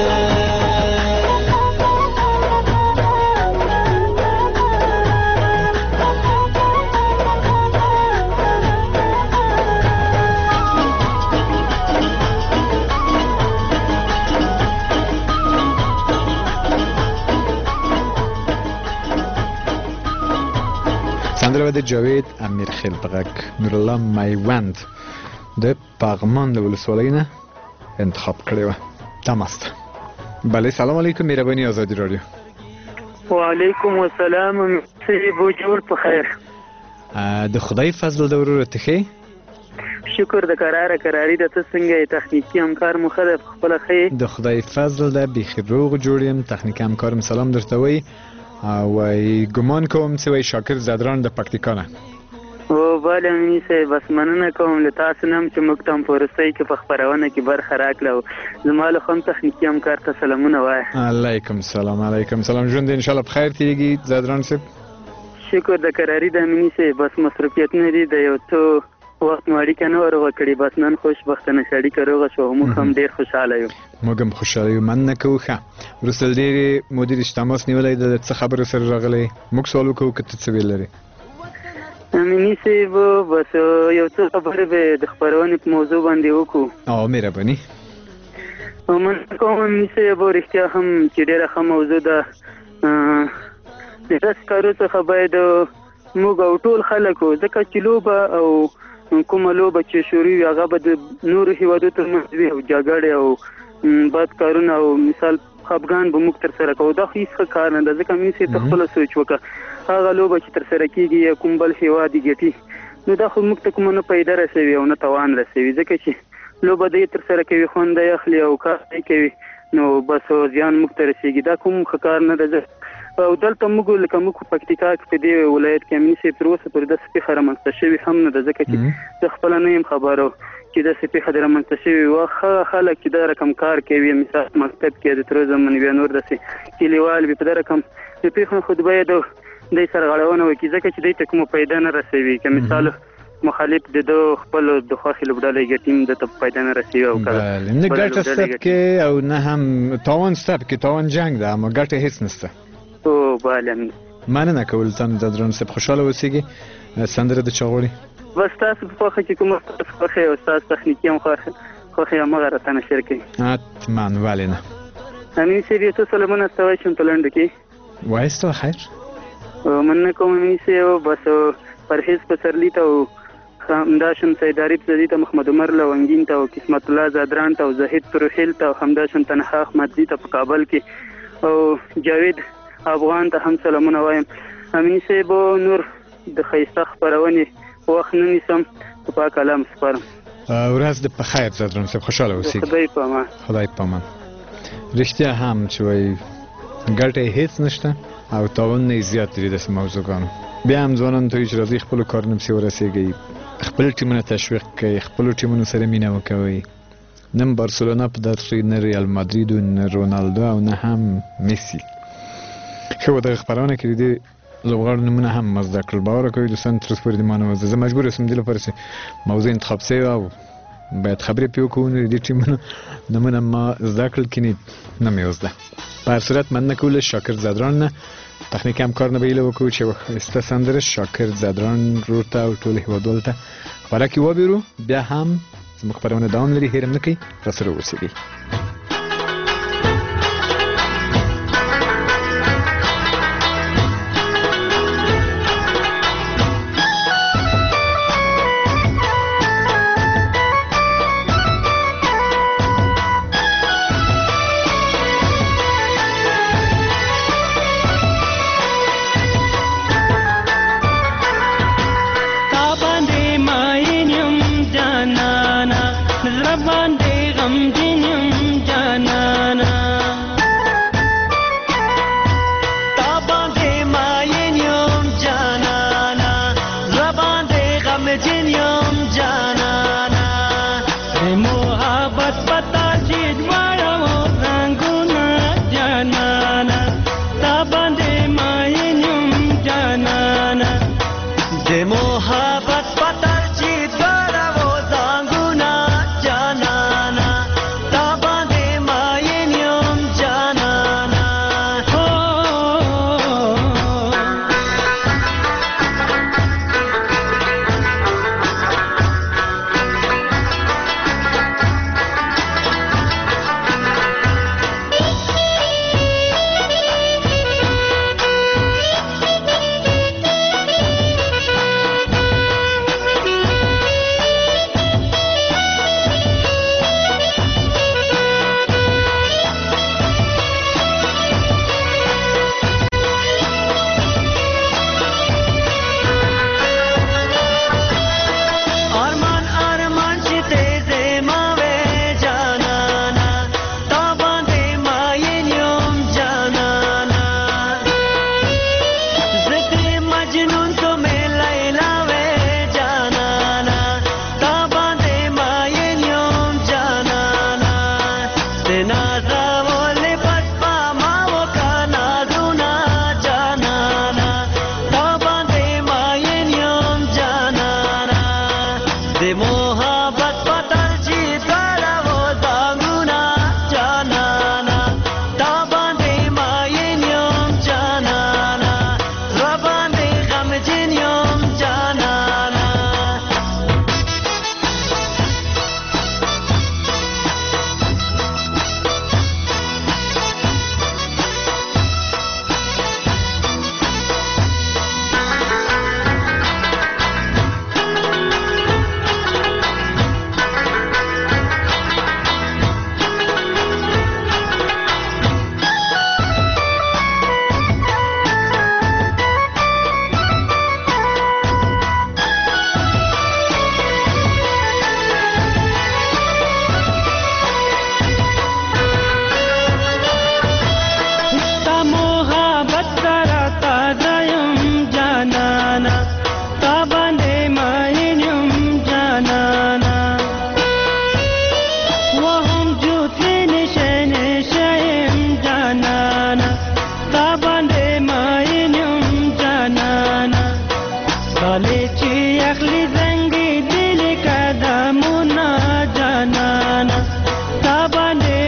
سندره د جاوید امیرخیل په غږ نورالله میوند د پغمان د ولسوالۍ نه انتخاب کړې وه تماست. بله سلام علیکم مهربانی آزادی رادیو. وعلیکم السلام صاحب جوړ په خیر. د خدای فضل د ورور ته ښې شکر د قراره قراری د ته څنګه تخنیکی همکار مو خره خپل خې د خدای فضل د بیخي روغ جوړ یم. تخنیکی همکارم سلام درته وایي او ګمان کوم چې وای شاکر زدران د پکتیکا نه. او بله امیني صاحب بس مننه کوم له تاسو نه چې موږ ته هم په وروستۍ کې په خپرونه کې برخه راکړه او زما له خوا هم تخنیکي همکار ته سلامونه وایه. علیکم سلام علیکم سلام. ژوند انشاءالله په خیر تېرېږي زدران صاحب. شکر د قراري د امیني صاحب بس مصروفیتونه دي د یو څو وخت مو اړیکه نه وروغه کړې بس نن خوشبختانه چې اړیکه روغه شوه موږ هم ډېر خوشحاله یو. موږ هم خوشحاله یو مننه کوو. ښه وروسته له ډېرې مودې دې چې تماس نیولی د څه خبرو سره راغلی موږ سوال وکړو که ته څه ویل لرې. امیني صاحب بس یو څه خبرې به د خپرونې په موضوع باندې وکړو. او مهرباني. مننه کوم امیني صاحب رښتیا هم چې ډېره ښه موضوع ده. د داسې کارو څخه باید موږ او ټول خلکو ځکه چې لوبه او کومه لوبه چې شروع وي هغه به د نورو هیوادو ترمنځ وي او جګړې او بد کارونه او مثال خفګان به موږ ترسره کوو. دا خو هېڅ ښه کار نه ده ځکه مینې صاحب ته خپله سوچ وکړه هغه لوبه چې ترسره کېږي یا کوم بل هیواد یې ګټي نو دا خو موږ ته کومه نه پیدا رسوي او نه توان رسوي ځکه چې لوبه دی ترسره کوي خوند یې اخلي او کار یې کوي نو بس زیان موږ ته رسېږي. دا کوم ښه کار نه ده. او دلته موږ لکه موږ په پکتیکا کې په دې ولایت کې امني صاحب تر اوسه پورې داسې پېښه رامنځته شوې هم نه ده ځکه چې زه خپله نه یم خبره چې داسې پېښه دې رامنځته شوې وه. ښه خلک چې دا رقم کار کوي مثال مکتب کې د تر زمن بیا نور داسې کلیوال وي په دا رقم د پېښو نه خو باید دی سره غړونه وکړي ځکه چې دی ته کومه پیدا نه رسوي که مثال مخالف د دو خپل د خوښې لوبډالۍ ګټیم د ته پیدا نه رسوي او بله نه ګټه سته پکې او نه هم تاوان سته پکې تاوان جنګ ده اما ګټه هېڅ نشته. او بله مننه کول تاسو د درون سپ خوشاله اوسئ. سندره د چاغوري بس تاسو په خو چې کوم تاسو خو او تاسو تخنیکی هم خو خو هم غره تنه شرکې اتمن والینه امین سی بي تو سلامونه تاسو چې په لند کې وایسته خیر مننه کوم امین سی او بس پرهیز پسرلی ته همداشن سیداری پسرلی ته محمد عمر لونګین ته قسمت الله زادران ته زهید پروحیل ته همداشن تنها احمد دی ته په کابل کې او جاوید افغان ته هم سلامونه وایم. امین سی بو نور د خیسته خبرونه وخت نه نیسم په پاک کلام سپارم. ورځ د په خیر زادران صاحب خوشاله اوسئ. خدای په امان. خدای په امان. رښتیا هم چې وای ګټه هیڅ نشته او تاوان نه زیات دی د موضوعګانو. بیا هم ځوانان ته چې راځي خپل کارونه پسې ورسېږي، خپل ټیمونه تشویق کوي، خپل ټیمونو سره مینه وکوي. نن بارسلونا په داسې نه ریال مادرید او نه رونالدو او نه هم میسی. خو د خبرونه کې دي لوغړ نمونه هم مزد کړل. باور کوي دوستان تر څو پورې د مانو زه مجبور اسم دله پرسه موضوع انتخاب سي او باید خبرې پیو کوو د ټیمونو نمونه ما ذکر کینی نه میوزده. په صورت من نکول شاکر زادران نه تخنیک هم کار نه بیله وکړو چې است سندره شاکر زادران روته او ټول هیوادوال ته خبرکی و بیرو بیا هم زموږ خبرونه دوام لري. هیرم نکي را سره اوسئ.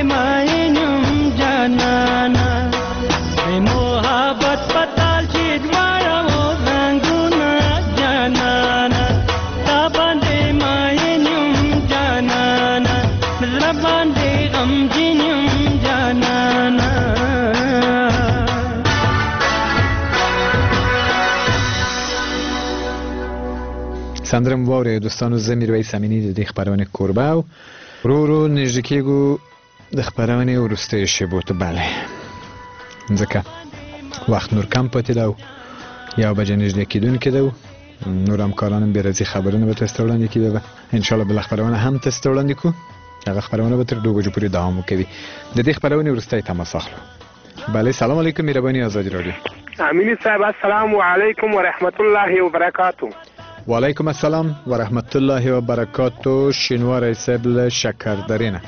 मोहब्बत पताल चीज سندره مو واورئ دوستانو، زه میرویس امینی د دې خپرونې کوربه او ورو ورو نږدې کېږو د خپرونې وروستیو شېبو ته. بله ځکه وخت نور کم پاتې ده او یو بجې نږدې کېدونکې ده. نور همکارانم بې راځي خبرونه به تاسو ته وړاندې کړي به انشاءالله بله خپرونه هم تاسو ته وړاندې کړو. هغه خپرونه به تر دوه بجو پورې دوام وکوي. د دې خپرونې وروستی تماس اخلو. بله سلام علیکم، مهرباني آزادي راډیو. امینی صاحب السلام علیکم و رحمت الله و برکاته. و علیکم السلام و رحمت الله و برکاته. شینواری صاحب له شکردرې نه.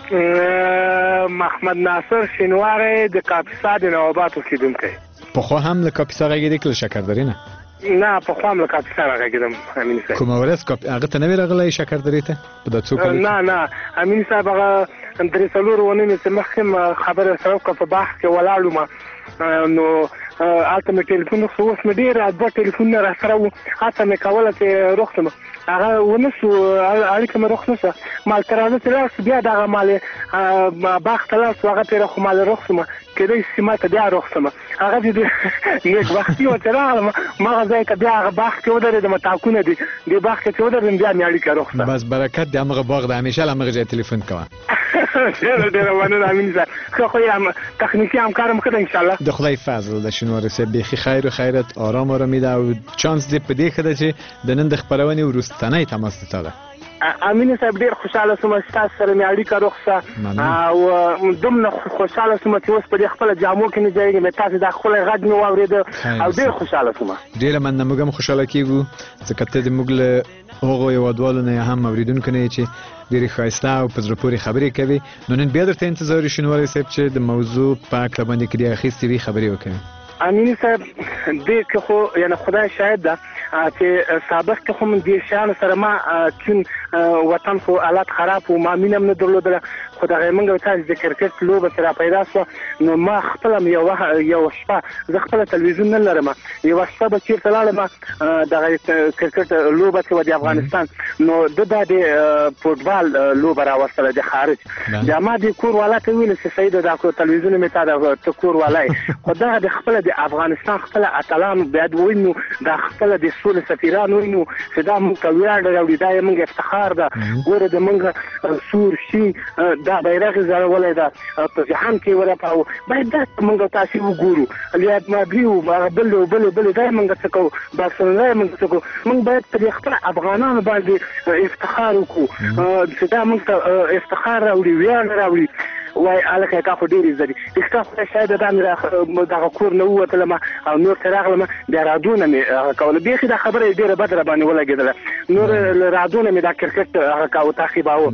محمد ناصر شینواری د کاپیسا د نواباد اوسېدونکی. پخوا هم له کاپیسا غږېدې که له شکردرې نه؟ نه پخوا هم له کاپیسا راغږېدم امیني صاحب. کومه ورځ هغه ته نه وې راغلی شکردرې ته په دا څو کالو کې؟ نه نه امیني صاحب هغه درې څلور اونۍ مې چې مخکې خبره سره وکړه په باغ کې ولاړ وم نو هلته مې ټلیفون وکړ. اوس مې ډېر دوه ټلیفونونه را سره وو، هڅه مې کوله چې روغ شم، هغه ونه شو، اړیکه مې روغ نه شوه. ما ورته راځه چې لاړ شو بیا دغه مالې باغ ته لاړ شو، هغه پرې خو مالې روغ شوم، کېدای شي ما ته بیا روغ شم. هغه چې نیکبختي وه چې راغلم ما هغه ځای که بیا هغه باغ کې ودرېدم، تاکونه دي دې باغ کې چې ودرېدم بیا مې اړیکه روغ شوه. بس برکت د همغه باغ د همیشه له همغه ځای تلیفون کوه. ډېره ډېره مننه امین صاحب. ښه خو یې تخنیکي همکارم ښه ده انشاءالله. د خدای فضل د شینواری صاحب بیخي خیر و خیرت، آرام آرامي ده او چانس دې په دې ښه ده چې د نن د خپرونې وروستنی تماس ته ده. امین صاحب ډېر خوشحاله شوم چې تاسو سره مې اړیکه روغ شه او دومره خوشحاله شوم چې اوس په دې خپله جامو کې نه ځایږم، تاسو دا ښکلی غږ مې واورېده او ډېر خوشحاله شوم. ډېره مننه، موږ هم خوشحاله کېږو ځکه ته زموږ له هغو هېوادوالو نه هم اورېدونکو نه یې چې ډېرې ښایسته او په زړه پورې خبرې کوي. نو نن بیا درته انتظار یو شینواری صاحب چې د موضوع په هکله باندې کې دې اخیستې وي خبرې وکړي. امیني صاحب دې کې خو یعنې خدای شاهد ده چې سابق کې خو دې شیانو سره ما چون وطن خو حالات خراب و، ما مینه هم نه درلودله، خو دغه موږ تاسو د کرکټ لوبه چې را پیدا شوه نو ما خپله م یوه شپه زه خپله تلویزیون نه لرم، یوه شپه به چېرته لاړم دغه کرکټ لوبه چې وه د افغانستان، نو ده دا د فوټبال لوبه راوستله د خارج. بیا ما دې کور والا ته وویل چې سیده دا تلویزیون مې تا د ته کور والا یې، خو دغه د خپله د افغانستان خپله اتلان بیا وینو، دا خپله د سولې سفیران وینو چې دا موږ ته ویاړ راوړي، دا یې موږ افتخار ده. ګوره د موږ سور شین دا بیرغ یې ځړولی ده په جهان کې ورپاوه، باید دا موږ تاسې وګورو. لیاد مادري و هغه بلې و بلې بلې دا یې موږ څه کوو، بارسلونا یې موږ څه کوو. موږ باید په دې خپله افغانانو باندې افتخار وکړو چې دا موږ ته افتخار راوړي، ویاړ راوړي. وای هلکه تا خو ډېرې زدي رښتا خدای شاید دا مې دغه کور نه ووتلم او نور ته راغلم، بیا رادونه مې هغه کوله، بیخي دا خبره یې ډېره بده را باندې ولګېدله. نور له رادونه مې دا کرکټ هغه کاوه تعقیباوه.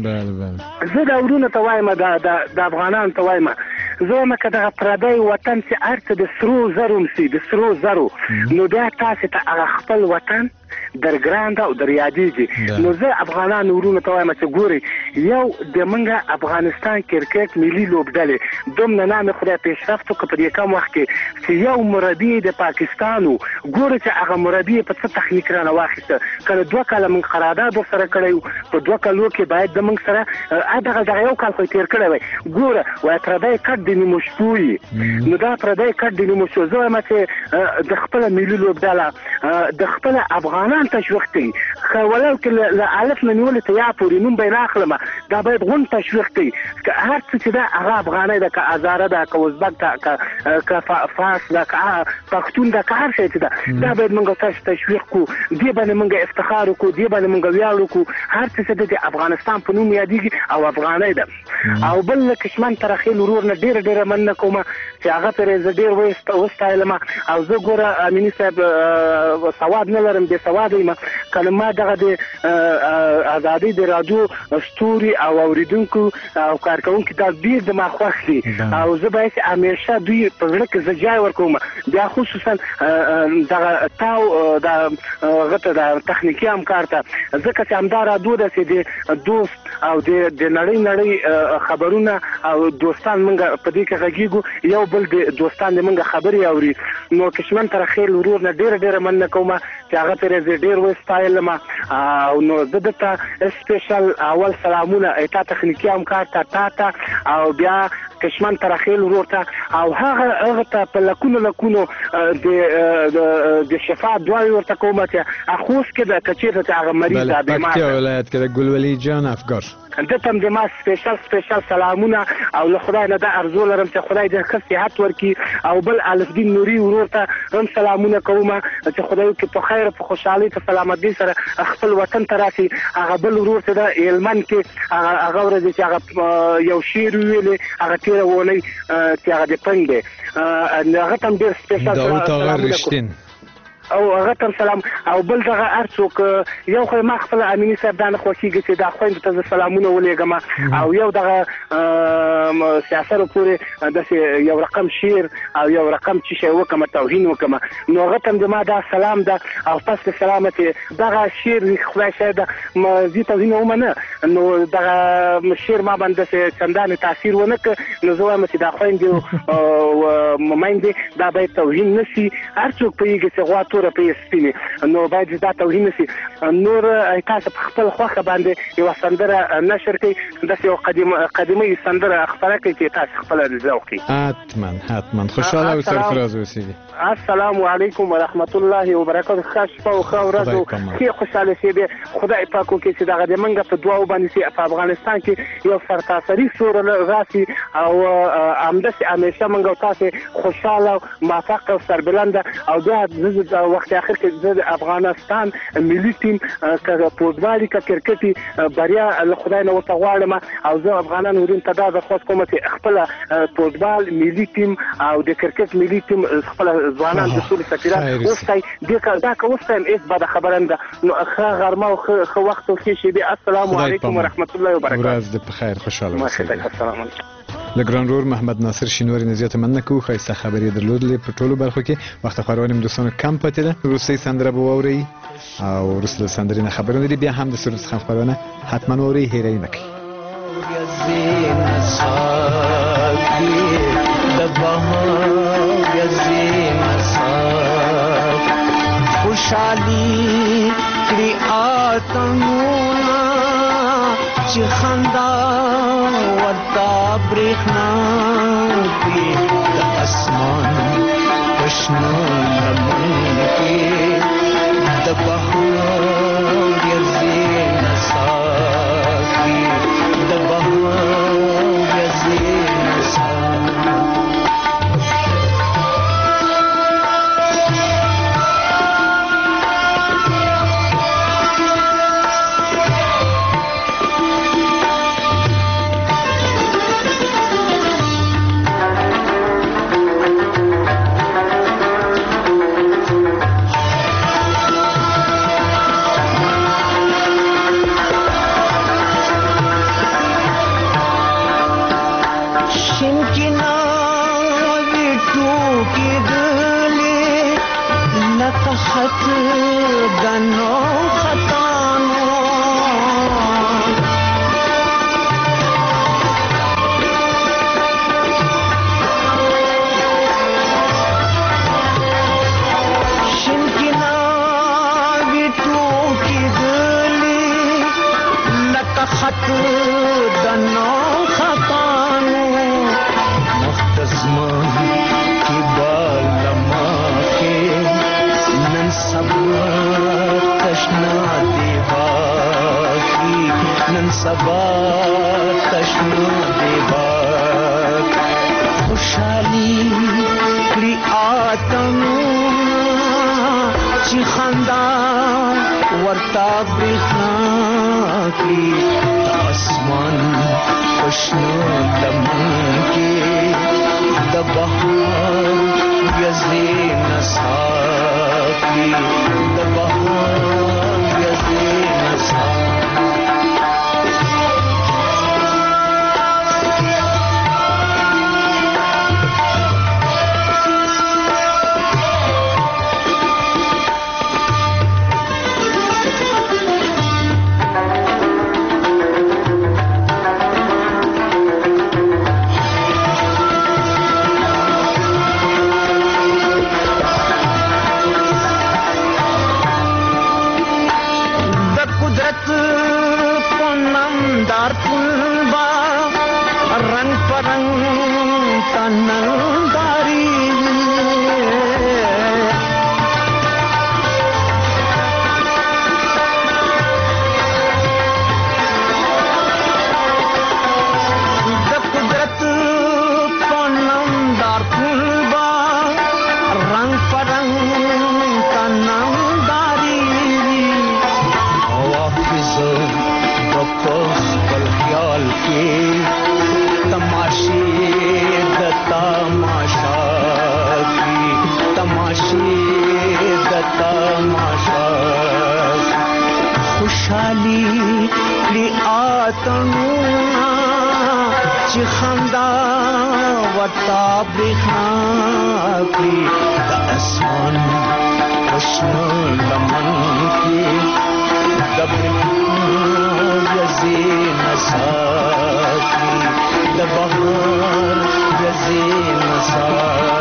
زه دا ورونه ته وایم د افغانانو ته وایم، زه وایم که دغه پردی وطن چې هر څه د سرو زرو سي د سرو زرو نو بیا تاسې ته هغه خپل وطن در ګران ده او در یادېږي. نو زه افغانانو ورونو ته وایم چې ګورئ یو د موږ افغانستان کرکټ ملي لوبډلې دومره نامې خدای پیشرفت وکړه په دې کم وخت کې چې یو مربي د پاکستان و، ګوره چې هغه مربي یې په څه تخنیک رانه واخیسته. کله دوه کاله موږ قرارداد ورسره کړی و، په دوه کالو کې باید د موږ سره دغه دغه یو کال خو یې تېر کړی وی. ګوره وایي پردی کټ د نیمو شپو یي، نو دا پردی کټ د نیمو شپو. زه وایم چې د خپله ملي لوبډله د خپله افغانان تشویق کوي، ولو کې له الف نه نیولې ته یا پورې نوم به یې راخلم، دا باید غون تشویق کوي. که هر څه چې ده هغه افغانۍ ده، که ازاره ده، که ازبک ده، که فارس ده، که پښتون ده، که هر شی چې ده دا باید موږ تاسو تشویق کړو، دې باندې موږ افتخار وکړو، دې باندې موږ ویاړ وکړو. هر څه چې ده د افغانستان په نوم یادېږي او افغانۍ ده. او بل له کشمن ترخیل ورور نه ډېره ډېره مننه کوم چې هغه پرې زه ډېر وستایلم. او زه ګوره امیني صاحب سواد نه لرم، بې سواده یم، کله ما دغه د ازادۍ د راډیو ستوري او اورېدونکو او کارکوونکي دا ډېر زما خوښ دي او زه باید چې همیشه دوی په زړه کې زه جای ورکوم. بیا خصوصا دغه تاو د هغه ته د تخنیکي همکار ته، ځکه چې همدا راډیو ده چې د دوست او د نړۍ نړۍ خبرونه او دوستان موږ په دې کې غږېږو، یو بل د دوستان د موږ خبرې اوري. نو کشمن ترخیل ورور نه ډېره ډېره مننه کوم چې هغه پرې زه ډېر وستایلم. او نو زه دته سپیشل اول سلامونه تا تخنیکي همکار ته تا ته او بیا کشمن ترخیل ورور ته او هغه هغه ته په لکونو لکونو د د شفا دعا ورته کوم چې اخوس کې د کچېره ته هغه مریض دا بیمار دی ولایت کې د ګلولي جان افګار دته د ما سپیشل سپیشل سلامونه او له خدای نه د ارزو لرم چې خدای دې ښه صحت ورکړي او بل الفدین نوري ورور ته هم سلامونه کوم چې خدای کې په خیر په خوشحالي په سلامتی سره خپل وطن ته راشي هغه بل ورور ته د هلمند کې هغه ورځ چې هغه یو شعر ویلې هغه تېره اونۍ چې هغه د پنګ دی هغه ته هم ډېر سپیشل سلامونه او هغه ته سلام او بل دغه ارڅوک یو خو ما خپل امینی صاحب دا نه خوښیږي چې دا خويند ته سلامونه ولېږم او یو دغه سیاست پورې د یو رقم شیر او یو رقم چې شی وکم توهین وکم نو هغه ته ما دا سلام ده او پس سلامتی دغه شیر خدای شاید مزي توهین ومنه نو دغه شیر ما باندې چندانه تاثیر ونه ک نو زه وایم چې دا خويند او مایندې دا به توهین نسی ارڅوک پیږي چې غوا تور په سپینه نو باید دا توهین نسی نور تاسو په خپل خوخه باندې یو سندره نشر کړئ د یو قدیمه قدیمه سندره خبره کوي چې تاسو خپل ذوق کړئ حتما حتما خوشاله او سرفراز اوسئ السلام علیکم ورحمت الله وبرکاته خاص په خو ورځو کې خوشاله شي به خدای پاک وکړي چې دغه د منګه په دعا باندې سي په افغانستان کې یو سرتاسري سور راسي او امدس همیشه منګه تاسو خوشاله موفق او سربلند او دا وخت اخر کې د افغانستان ملي ټیم کله فوټبال کې کرکټي بریا له خدای نه وته غواړم او زه افغانان ورین ته دا خاص کوم چې خپل فوټبال ملي ټیم او د کرکټ ملي ټیم خپل ځوانان د ټول سفیران اوسای د دا کوستم اس بعد خبرنده نو اخر غرمه او خو وخت کې شي به السلام علیکم ورحمت الله وبرکاته ورځ د بخیر خوشاله اوسئ السلام علیکم لګران رور محمد ناصر شینواری نزیات مننه کو خیسته خبرې درلودلې په ټولو برخو کې وخت خبرونه دوستانو کم پاتې ده روسي سندره به ووري او روسي سندره نه خبرونه دي بیا هم د سرت خبرونه حتما ووري هیري نکي خوشالي کړي آتمونه چې خندا ورتا برېښنا کې د اسمان پښنو لمن کې د بهار یزي نساکي د بهار یزي نساکي خط گنو خطانو شنکنا بیٹو کی گلی لک خط گنو خطانو مختزم کی بالما کے سبا تشنا دیوا کی نن سبا تشنا دیوا خوشحالی کړي آتمونه چې خندا ورتا برېښنا کړي د اسمان پښنو لمن کې د بهار یزي نسا the Bahar Yazina خوشحالي کړي اتڼونه چې خندا ورته برېښنا کړي د اسمان په شنه لمن کې د برېښنا ورځې نڅا کړي د بهار ورځې نڅا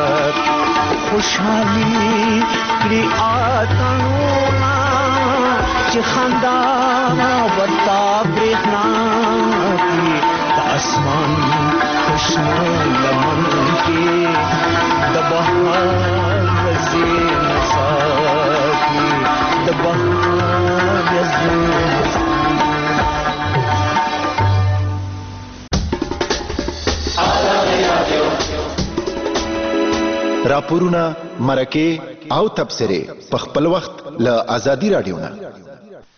خوشحالي کړي اتڼونه چې خندا ورته برېښنا کړي د اسمان په شنه لمن کې د بهار ورځې نڅا کړي د بهار ورځې نڅا راپورونه مرکه او تبصره په خپل وخت له ازادي رادیو نه